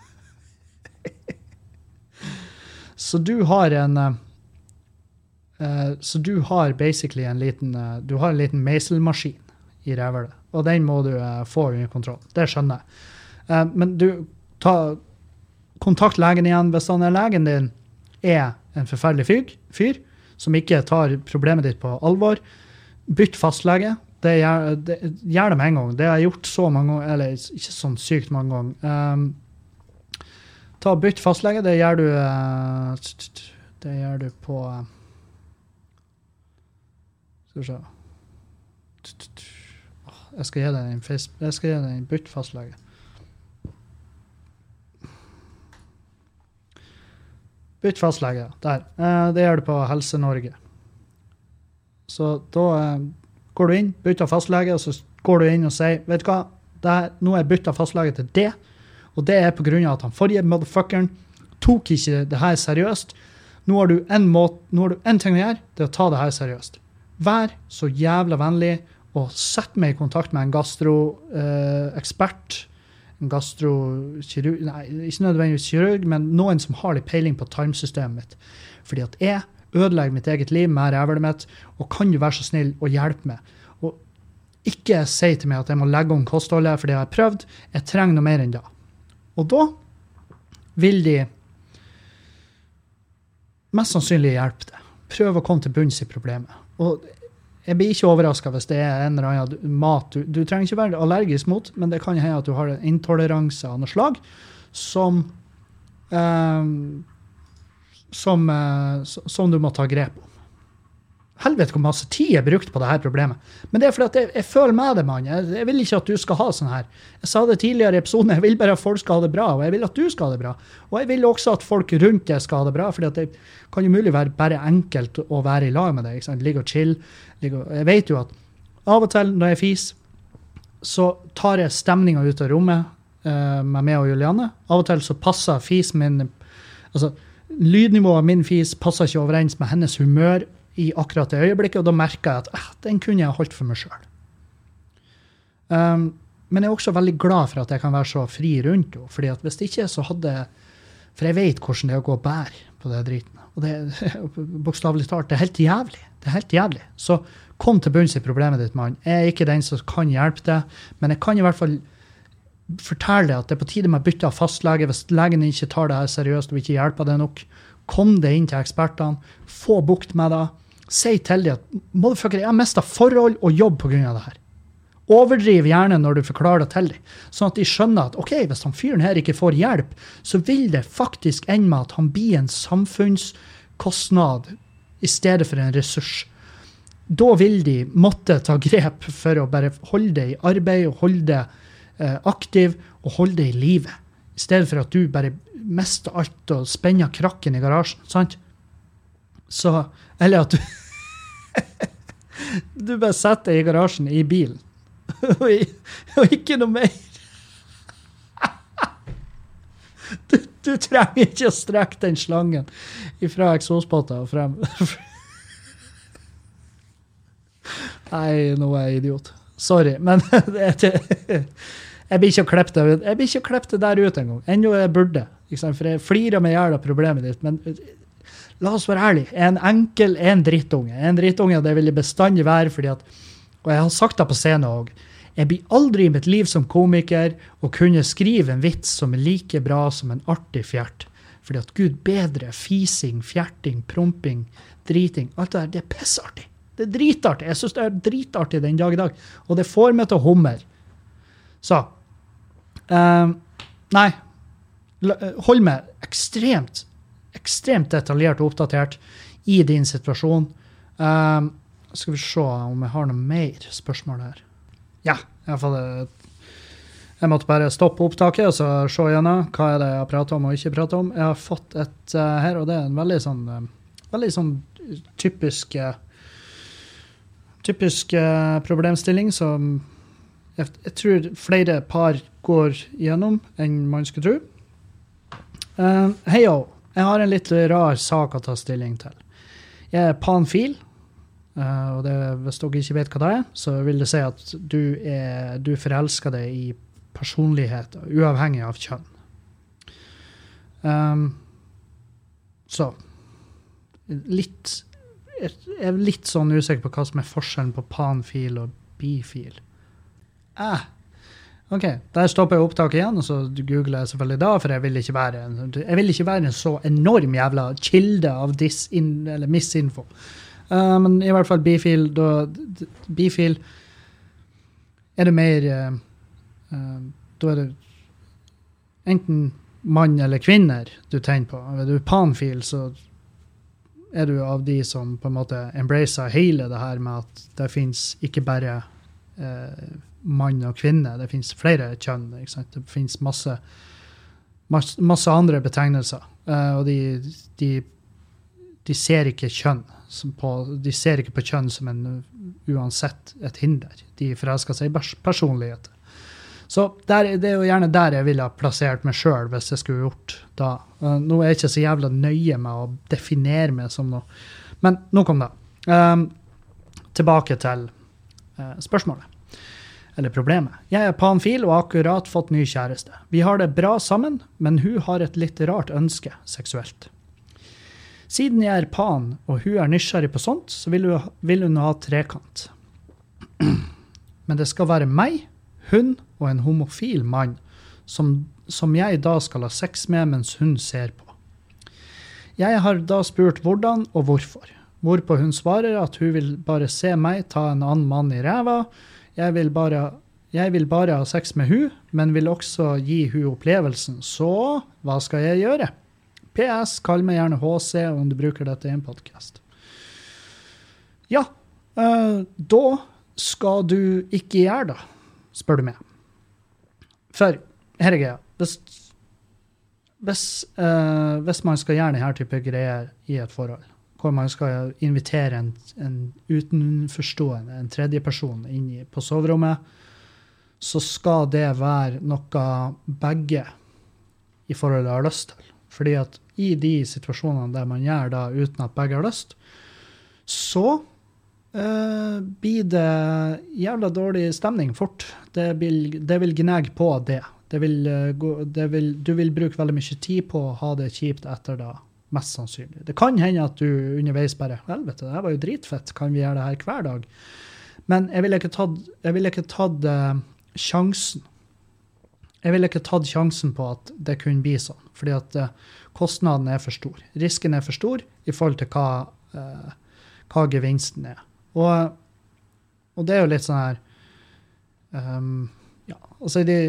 Så du har en uh, så du har basically en liten uh, du har en liten meiselmaskin i rævlet. Og den må du uh, få under kontroll. Det skjønner jeg. Uh, men du, ta, kontakt legen igjen hvis han er legen din er en forferdelig fyr, fyr som ikke tar problemet ditt på alvor. Bytt fastlege. Det gjør, det, gjør det med en gang. Det har jeg gjort så mange ganger, eller ikke sånn sykt mange ganger. Um, ta bytt fastlege. Det gjør du, uh, det gjør du på, uh, skal vi se. Jeg skal gi deg en, face, jeg skal gi deg en bytt fastlege. Bytt fastlege, der. Det gjør du på Helse Norge. Så da går du inn, bytter fastlege, og så går du inn og sier, vet du hva, det her, nå er jeg byttet fastlege til det, og det er på grunn av at han forrige motherfuckeren tok ikke det her seriøst. Nå har du en, måte, nå har du en ting å gjøre, det er å ta det her seriøst. Vær så jævla vennlig, og sett meg i kontakt med en gastroekspert, eh, en gastrokirurg, nei, ikke nødvendigvis kirurg, men noen som har litt peiling på tarmsystemet mitt. Fordi at jeg ødelegger mitt eget liv med rævlet mitt, og kan du være så snill å hjelpe meg. Og ikke si til meg at jeg må legge om kostholdet, for det har jeg prøvd. Jeg trenger noe mer enn da. Og da vil de mest sannsynlig hjelpe deg. Prøv å komme til bunns i problemet. Og jeg blir ikke overrasket hvis det er en eller annen mat. Du, du trenger ikke være allergisk mot, men det kan hende at du har en intoleranse av noe slag som, um, som, uh, som du må ta grep om. Helvete hvor masse tid er brukt på det her problemet. Men det er fordi at jeg, jeg føler med det, mann. Jeg, jeg vil ikke at du skal ha sånn her. Jeg sa det tidligere i episoden, jeg vil bare at folk skal ha det bra, og jeg vil at du skal ha det bra. Og jeg vil også at folk rundt deg skal ha det bra, fordi at det kan jo mulig være bare enkelt å være i lag med deg. Ikke sant? Ligge og chill. Ligge og, jeg vet jo at av og til når jeg fis, så tar jeg stemningen ut av rommet uh, med meg og Juliane. Av og til så passer fis min, altså lydnivået av min fis passer ikke overens med hennes humør i akkurat det øyeblikket, og da merker jeg at eh, den kunne jeg holdt for meg selv. Um, men jeg er også veldig glad for at jeg kan være så fri rundt henne, fordi at hvis det ikke så hadde, for jeg vet hvordan det er å gå og bære på det driten, og det er bokstavelig talt, det er helt jævlig, det er helt jævlig. Så kom til bunns i problemet ditt, mann. Jeg er ikke den som kan hjelpe deg, men jeg kan i hvert fall fortelle deg at det er på tide med å bytte av fastlege hvis legen ikke tar det her seriøst og ikke hjelper deg nok. Kom det inn til ekspertene, få bukt med det. Si til deg at motherfucker, jeg har mistet forhold og jobb på grunn av det her. Overdriv gjerne når du forklarer det til dem, sånn at de skjønner at ok, hvis han fyren her ikke får hjelp, så vil det faktisk ende med at han blir en samfunnskostnad i stedet for en ressurs. Da vil de måtte ta grep for å bare holde det i arbeid og holde det eh, aktiv og holde det i livet. I stedet for at du bare mister alt og spenner krakken i garasjen, sant? Så, eller at du du bare setter deg i garasjen i bilen og, og ikke noe mer. Du, du trenger ikke å strekke den slangen fra eksospotta og frem. Nei, nå er jeg idiot. Sorry, men det, det, jeg blir ikke å klippe det, jeg blir ikke å klippe det der ut en gang. Enda jeg burde, for jeg flirer med jævla problemet ditt, men la oss være ærlig, en enkel, en drittunge. En drittunge, det vil jeg bestandig være, fordi at, og jeg har sagt det på scenen også, jeg blir aldri i mitt liv som komiker å kunne skrive en vits som er like bra som en artig fjert. Fordi at Gud bedre, fising, fjerting, promping, driting, alt det der, det er pissartig. Det er dritartig. Jeg synes det er dritartig den dag i dag, og det får meg til å hummer. Så, um, nei, hold meg ekstremt ekstremt detaljert og oppdatert i din situasjon. Um, skal vi se om jeg har noe mer spørsmål her. Ja, i hvert fall jeg måtte bare stoppe opptaket og så se gjennom hva er det jeg har pratet om og ikke pratet om. Jeg har fått et uh, her, og det er en veldig sånn, uh, veldig sånn typisk uh, typisk uh, problemstilling som jeg, jeg tror flere par går gjennom enn man skulle tro. Uh, hei jo. Jeg har en litt rar sak å ta stilling til. Jeg er panfil, og det, hvis dere ikke vet hva det er, så vil det si at du, er, du forelsker deg i personlighet, uavhengig av kjønn. Um, så, litt, jeg er litt sånn usikker på hva som er forskjellen på panfil og bifil. Eh, Ok, der stopper jeg opptaket igjen, og så googler jeg selvfølgelig da, for jeg vil ikke være en, jeg vil ikke være en så enorm jævla kilde av disin, eller misinfo. Uh, men i hvert fall bifil, da, bifil er det mer, uh, uh, da er det enten mann eller kvinner du tenker på. Er du panfil, så er du av de som på en måte embracer hele det her med at det finnes ikke bare uh, mann og kvinne, det finnes flere kjønn, ikke sant? Det finnes masse, masse, masse andre betegnelser, uh, og de, de, de ser ikke kjønn som på, de ser ikke på kjønn som en uansett et hinder. De forelsker seg i personligheter. Så der, det er jo gjerne der jeg ville ha plassert meg selv hvis jeg skulle gjort da. Uh, nå er jeg ikke så jævla nøye med å definere meg som noe. Men nok om det. Um, tilbake til uh, spørsmålet. Eller problemet. Jeg er panfil og har akkurat fått ny kjæreste. Vi har det bra sammen, men hun har et litt rart ønske seksuelt. Siden jeg er pan og hun er nysgjerrig på sånt, så vil hun, vil hun ha trekant. Men det skal være meg, hun og en homofil mann som, som jeg da skal ha sex med mens hun ser på. Jeg har da spurt hvordan og hvorfor. Hvorpå hun svarer at hun vil bare se meg ta en annen mann i ræva. Jeg vil bare, jeg vil bare ha sex med hun, men vil også gi hun opplevelsen. Så hva skal jeg gjøre? P S, kall meg gjerne H C om du bruker dette i en podcast. Ja, øh, da skal du ikke gjøre det, spør du meg. For, her er greia, hvis, hvis, øh, hvis man skal gjøre denne type greier i et forhold, hvor man skal invitere en, en utenforstående, en tredje person inn i, på soverommet, så skal det være noe begge i forholdet har lyst til. Fordi at i de situasjonene der man gjør det uten at begge har lyst, så uh, blir det jævla dårlig stemning fort. Det vil, det vil gnegge på det. Det vil, uh, gå, det vil, du vil bruke veldig mye tid på å ha det kjipt etter det. Mest sannsynlig. Det kan hende at du underveis bare, helvete, det her var jo dritfett, kan vi gjøre det her hver dag? Men jeg ville ikke tatt, jeg ville ikke tatt uh, sjansen. Jeg ville ikke tatt sjansen på at det kunne bli sånn, fordi at uh, kostnaden er for stor. Risken er for stor i forhold til hva, uh, hva gevinsten er. Og, og det er jo litt sånn her, um, ja, altså det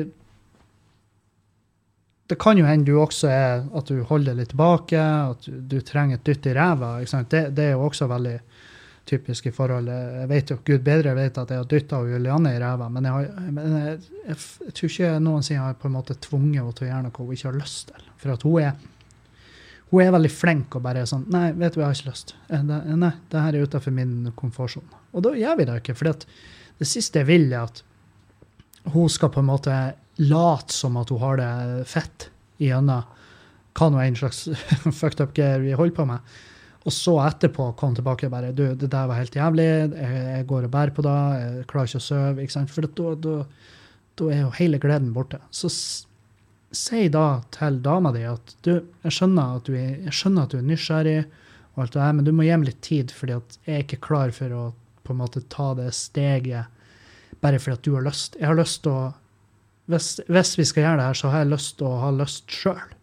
Det kan jo hende du også er at du holder litt tilbake, at du, du trenger et dytt i ræva. Ikke sant? Det, det er jo også veldig typisk i forhold. Jeg vet jo, Gud bedre jeg vet at jeg har dyttet av Julianne i ræva, men jeg, har, men jeg, jeg, jeg tror ikke noen sier jeg har på en måte tvunget henne til å gjøre noe hun ikke har lyst til. For at hun er, hun er veldig flink og bare er sånn, nei, vet du, jeg har ikke lyst. Det, nei, det her er utenfor min komfortzone. Og da gjør vi det ikke, for det siste jeg vil er at hun skal på en måte late som at hun har det fett igjennom hva nå en slags fucked up gear vi holder på med. Og så etterpå kom tilbake og bare, du, det der var helt jævlig, jeg, jeg går og bærer på det, jeg klarer ikke å søve, ikke sant? For da, da, da er jo hele gleden borte. Så si da til dama di at du, jeg skjønner at du er, jeg skjønner at du er nysgjerrig og alt det her, men du må gi meg litt tid, fordi at jeg er ikke klar for å på en måte ta det steget bare fordi at du har lyst. Jeg har lyst til å Hvis, hvis vi skal gjøre det her, så har jeg lyst til å ha lyst selv.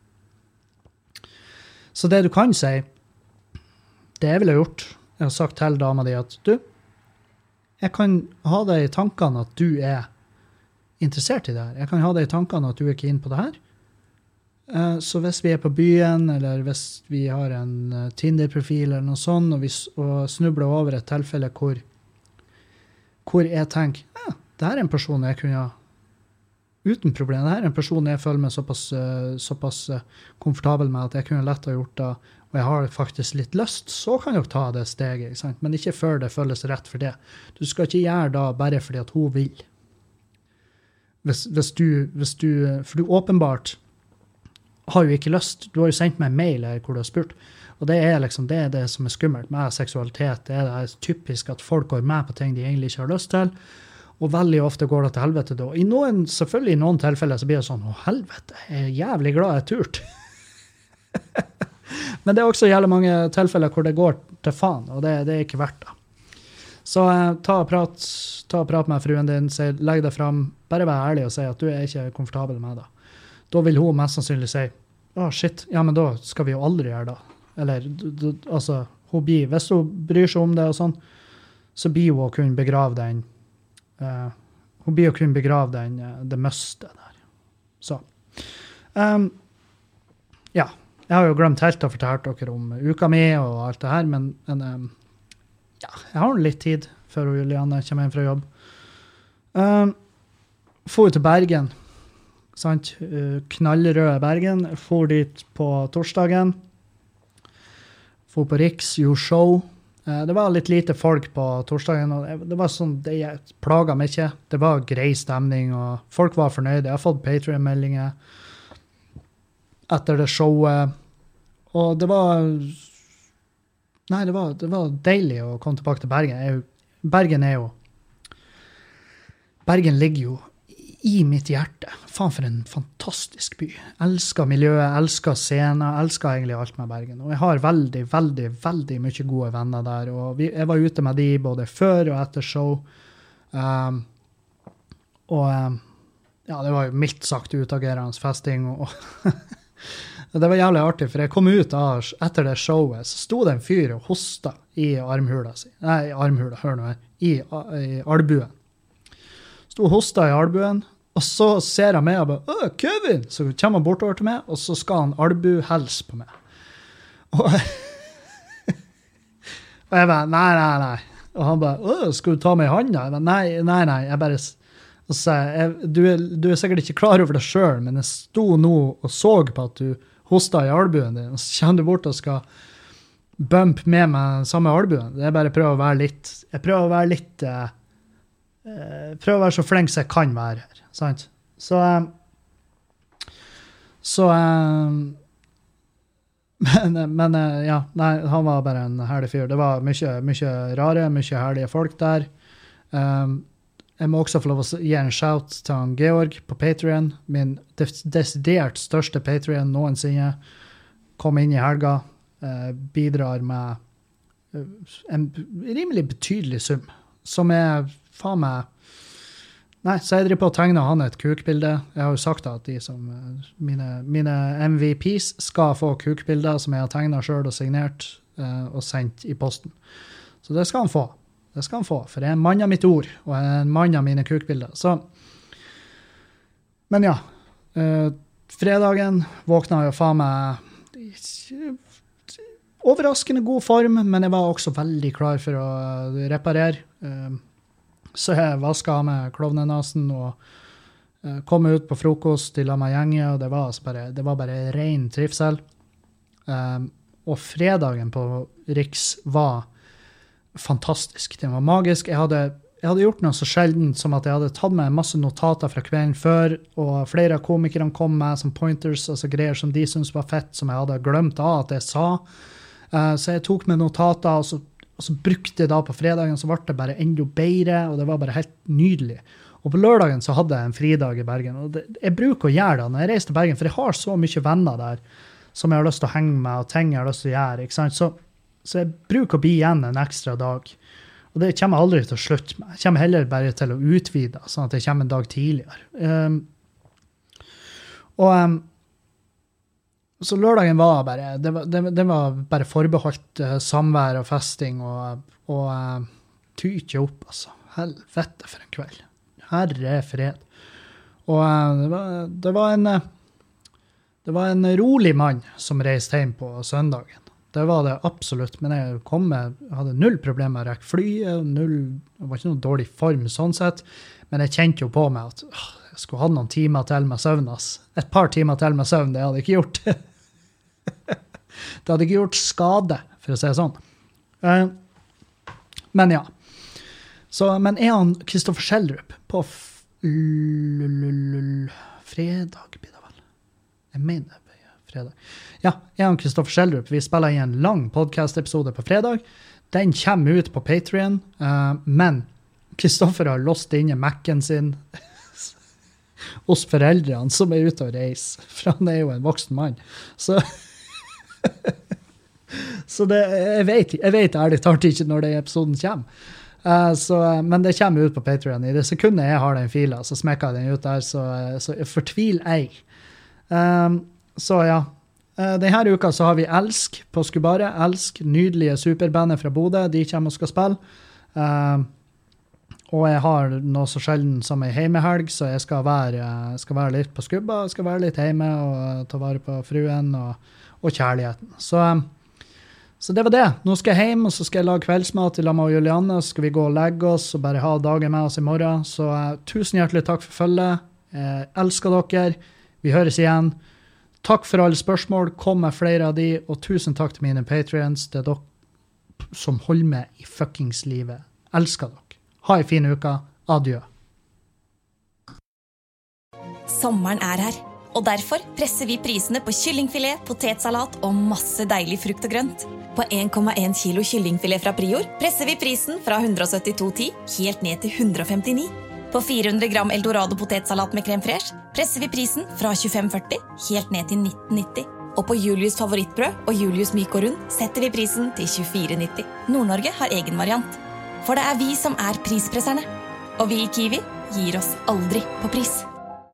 Så det du kan si, det jeg ville gjort, jeg har sagt til dama di at du, jeg kan ha det i tankene at du er interessert i det her. Jeg kan ha det i tankene at du er ikke inn på det her. Så hvis vi er på byen, eller hvis vi har en Tinder-profil eller noe sånt, og vi og snubler over et tilfelle hvor, hvor jeg tenker, ja, det her er en person jeg kunne ha uten problem. Dette er en person jeg føler meg såpass, såpass komfortabel med at jeg kunne lett ha gjort det, og jeg har faktisk litt lyst, så kan jeg ta det steget, ikke sant? Men ikke før det føles rett for det. Du skal ikke gjøre det bare fordi at hun vil. Hvis, hvis, du, hvis du, for du åpenbart har jo ikke lyst. Du har jo sendt meg en mail her hvor du har spurt, og det er liksom det, er det som er skummelt med seksualitet. Det er det typisk at folk går med på ting de egentlig ikke har lyst til, og veldig ofte går det til helvete da. I noen, selvfølgelig i noen tilfeller så blir det sånn, å helvete, jeg er jævlig glad jeg turt. Men det er også jævlig mange tilfeller hvor det går til faen, og det, det er ikke verdt det. Så eh, ta og prat, ta og prat med fruen din, si, legg deg frem, bare vær ærlig og si at du er ikke komfortabel med det. Da vil hun mest sannsynlig si, å shit, ja, men da skal vi jo aldri gjøre det. Eller, du, du, altså, hun blir, hvis hun bryr seg om det og sånn, så blir hun å kunne begrave den, Uh, hun blir jo kun begravd den, uh, det møste der. Så. Um, ja, jeg har jo glemt helt å fortelle dere om uka mi og alt det her, men, men um, ja, jeg har litt tid før Julianne kommer inn fra jobb. Um, for til Bergen, sant? Uh, knallrøde Bergen. For dit på torsdagen. For på Riks, gjorde show. Uh, det var litt lite folk på torsdagen, og det var sånn, det plaget meg ikke. Det var grei stemning, og folk var fornøyde. Jeg har fått Patreon-meldinger etter det showet, og det var, nei, det var, det var deilig å komme tilbake til Bergen. Jeg, Bergen er jo, Bergen ligger jo i mitt hjerte. Faen for en fantastisk by. Elsker miljøet, elsker scener, elsker egentlig alt med Bergen. Og jeg har veldig, veldig, veldig mye gode venner der. Og vi, jeg var ute med de både før og etter show. Um, og um, ja, det var jo mildt sagt utagerende festing. Og det var jævlig artig, for jeg kom ut av, etter det showet, så sto det en fyr og hostet i armhula si. Nei, armhula, hør nå her. I, i albuen. Sto og hostet i albuen, og så ser han meg og bare, «Åh, Kevin!» Så kommer han bortover til meg, og så skal han albu-helse på meg. Og, og jeg bare, nei, nei, nei. Og han bare, «Åh, skal du ta meg i hånda?» Jeg bare, nei, nei, nei. Jeg bare, og så sa jeg, du er, du er sikkert ikke klar over det selv, men jeg sto nå og så på at du hostet i albuen din, og så kommer du bort og skal bump med meg samme albuen. Jeg bare prøver å være litt, jeg prøver å være litt, uh, prøver å være så flink som jeg kan være her, sant? Så, uh, så, uh, men, men uh, ja, nei, han var bare en herlig fyr. Det var mye, mye rare, mye herlige folk der. Um, jeg må også få lov å gi en shout til han Georg på Patreon, min des- desidert største Patreon noensinne. Kom inn i helga, uh, bidrar med uh, en rimelig betydelig sum, som er faen meg. Nei, så jeg driver på å tegne han et kukbilde. Jeg har jo sagt at de som, mine, mine M V Ps skal få kukbilder som jeg har tegnet selv og signert uh, og sendt i posten. Så det skal han få. Det skal han få, for jeg er en mann av mitt ord, og jeg er en mann av mine kukbilder. Så, men ja, uh, fredagen våkna jeg faen meg overraskende god form, men jeg var også veldig klar for å reparere. Uh, Så jeg vasket av med klovnenasen og uh, kom ut på frokost til meg gjenge, og det var, altså bare, det var bare ren trivsel. Um, og fredagen på Riks var fantastisk. Det var magisk. Jeg hadde, jeg hadde gjort noe så sjelden som at jeg hadde tatt med masse notater fra kvelden før, og flere av komikerne kom med som pointers, altså greier som de syntes var fett, som jeg hadde glemt av at jeg sa. Uh, så jeg tok med notater, og så Og så brukte jeg da på fredagen, så ble det bare enda bedre, og det var bare helt nydelig. Og på lørdagen så hadde jeg en fridag i Bergen, og det, jeg bruker å gjøre det når jeg reiser til Bergen, for jeg har så mye venner der som jeg har lyst til å henge med, og ting jeg har lyst til å gjøre, ikke sant? Så, så jeg bruker å bli igjen en ekstra dag. Og det kommer jeg aldri til å slutte med. Jeg kommer heller bare til å utvide, sånn at jeg kommer en dag tidligere. Um, og... Um, Så lørdagen var bare, det var, det, det var bare forbeholdt uh, samvær og festing, og, og uh, tyke opp, altså. Helvete for en kveld. Herre fred. Og uh, det, var, det, var en, uh, det var en rolig mann som reiste hjem på søndagen. Det var det absolutt, men jeg kom med, jeg hadde null problemer med å rekke flyet, null, det var ikke noen dårlig form sånn sett, men jeg kjente jo på meg at uh, jeg skulle ha noen timer til med søvn, ass. Et par timer til med søvn, det hadde jeg ikke gjort. Det hadde ikke gjort skade, for å si det sånn. Uh, men ja. Så, men er han Kristoffer Schjelderup på f- l- l- l- fredag, blir det vel? Jeg mener det er fredag. Ja, er han Kristoffer Schjelderup. Vi spiller i en lang podcast-episode på fredag. Den kommer ut på Patreon, uh, men Kristoffer har låst inne Mac'en sin hos foreldrene som er ute og reiser, for han er jo en voksen mann. Så så det, jeg vet, jeg vet ærlig talt ikke når det episoden kommer. Uh, så, men det kommer ut på Patreon. I det sekundet jeg har den filen, så smekker jeg den ut der, så, så fortvil ei. Um, så ja. Uh, denne uka så har vi Elsk på Skubare. Elsk, nydelige superbandet fra Bodø. De kommer og skal spille. Uh, og jeg har noe så sjelden som en heimehelg, så jeg skal være, skal være litt på skubba, skal være litt hjemme og ta vare på fruen og og kjærligheten. Så, så det var det. Nå skal jeg hjem, og så skal jeg lage kveldsmat til Lamma og Julianne, så skal vi gå og legge oss og bare ha dagen med oss i morgen. Så uh, tusen hjertelig takk for følget. Jeg elsker dere. Vi høres igjen. Takk for alle spørsmål. Kom med flere av de, og tusen takk til mine Patreons. Det er dere, som holder med i fuckings livet. Elsker dere. Ha en fin uke. Adjø. Sommeren er her, og derfor presser vi prisene på kyllingfilet, potetsalat og masse deilig frukt og grønt. På en komma en kilo kyllingfilet fra Prior presser vi prisen fra one seventy-two ten helt ned til one fifty-nine. På four hundred gram Eldorado potetsalat med crème fraîche presser vi prisen fra twenty-five forty helt ned til nineteen ninety. Og på Julius favorittbrød og Julius myk og rund setter vi prisen til twenty-four ninety. Nord-Norge har egen variant. For det er vi som er prispresserne. Og vi i Kiwi gir oss aldri på pris.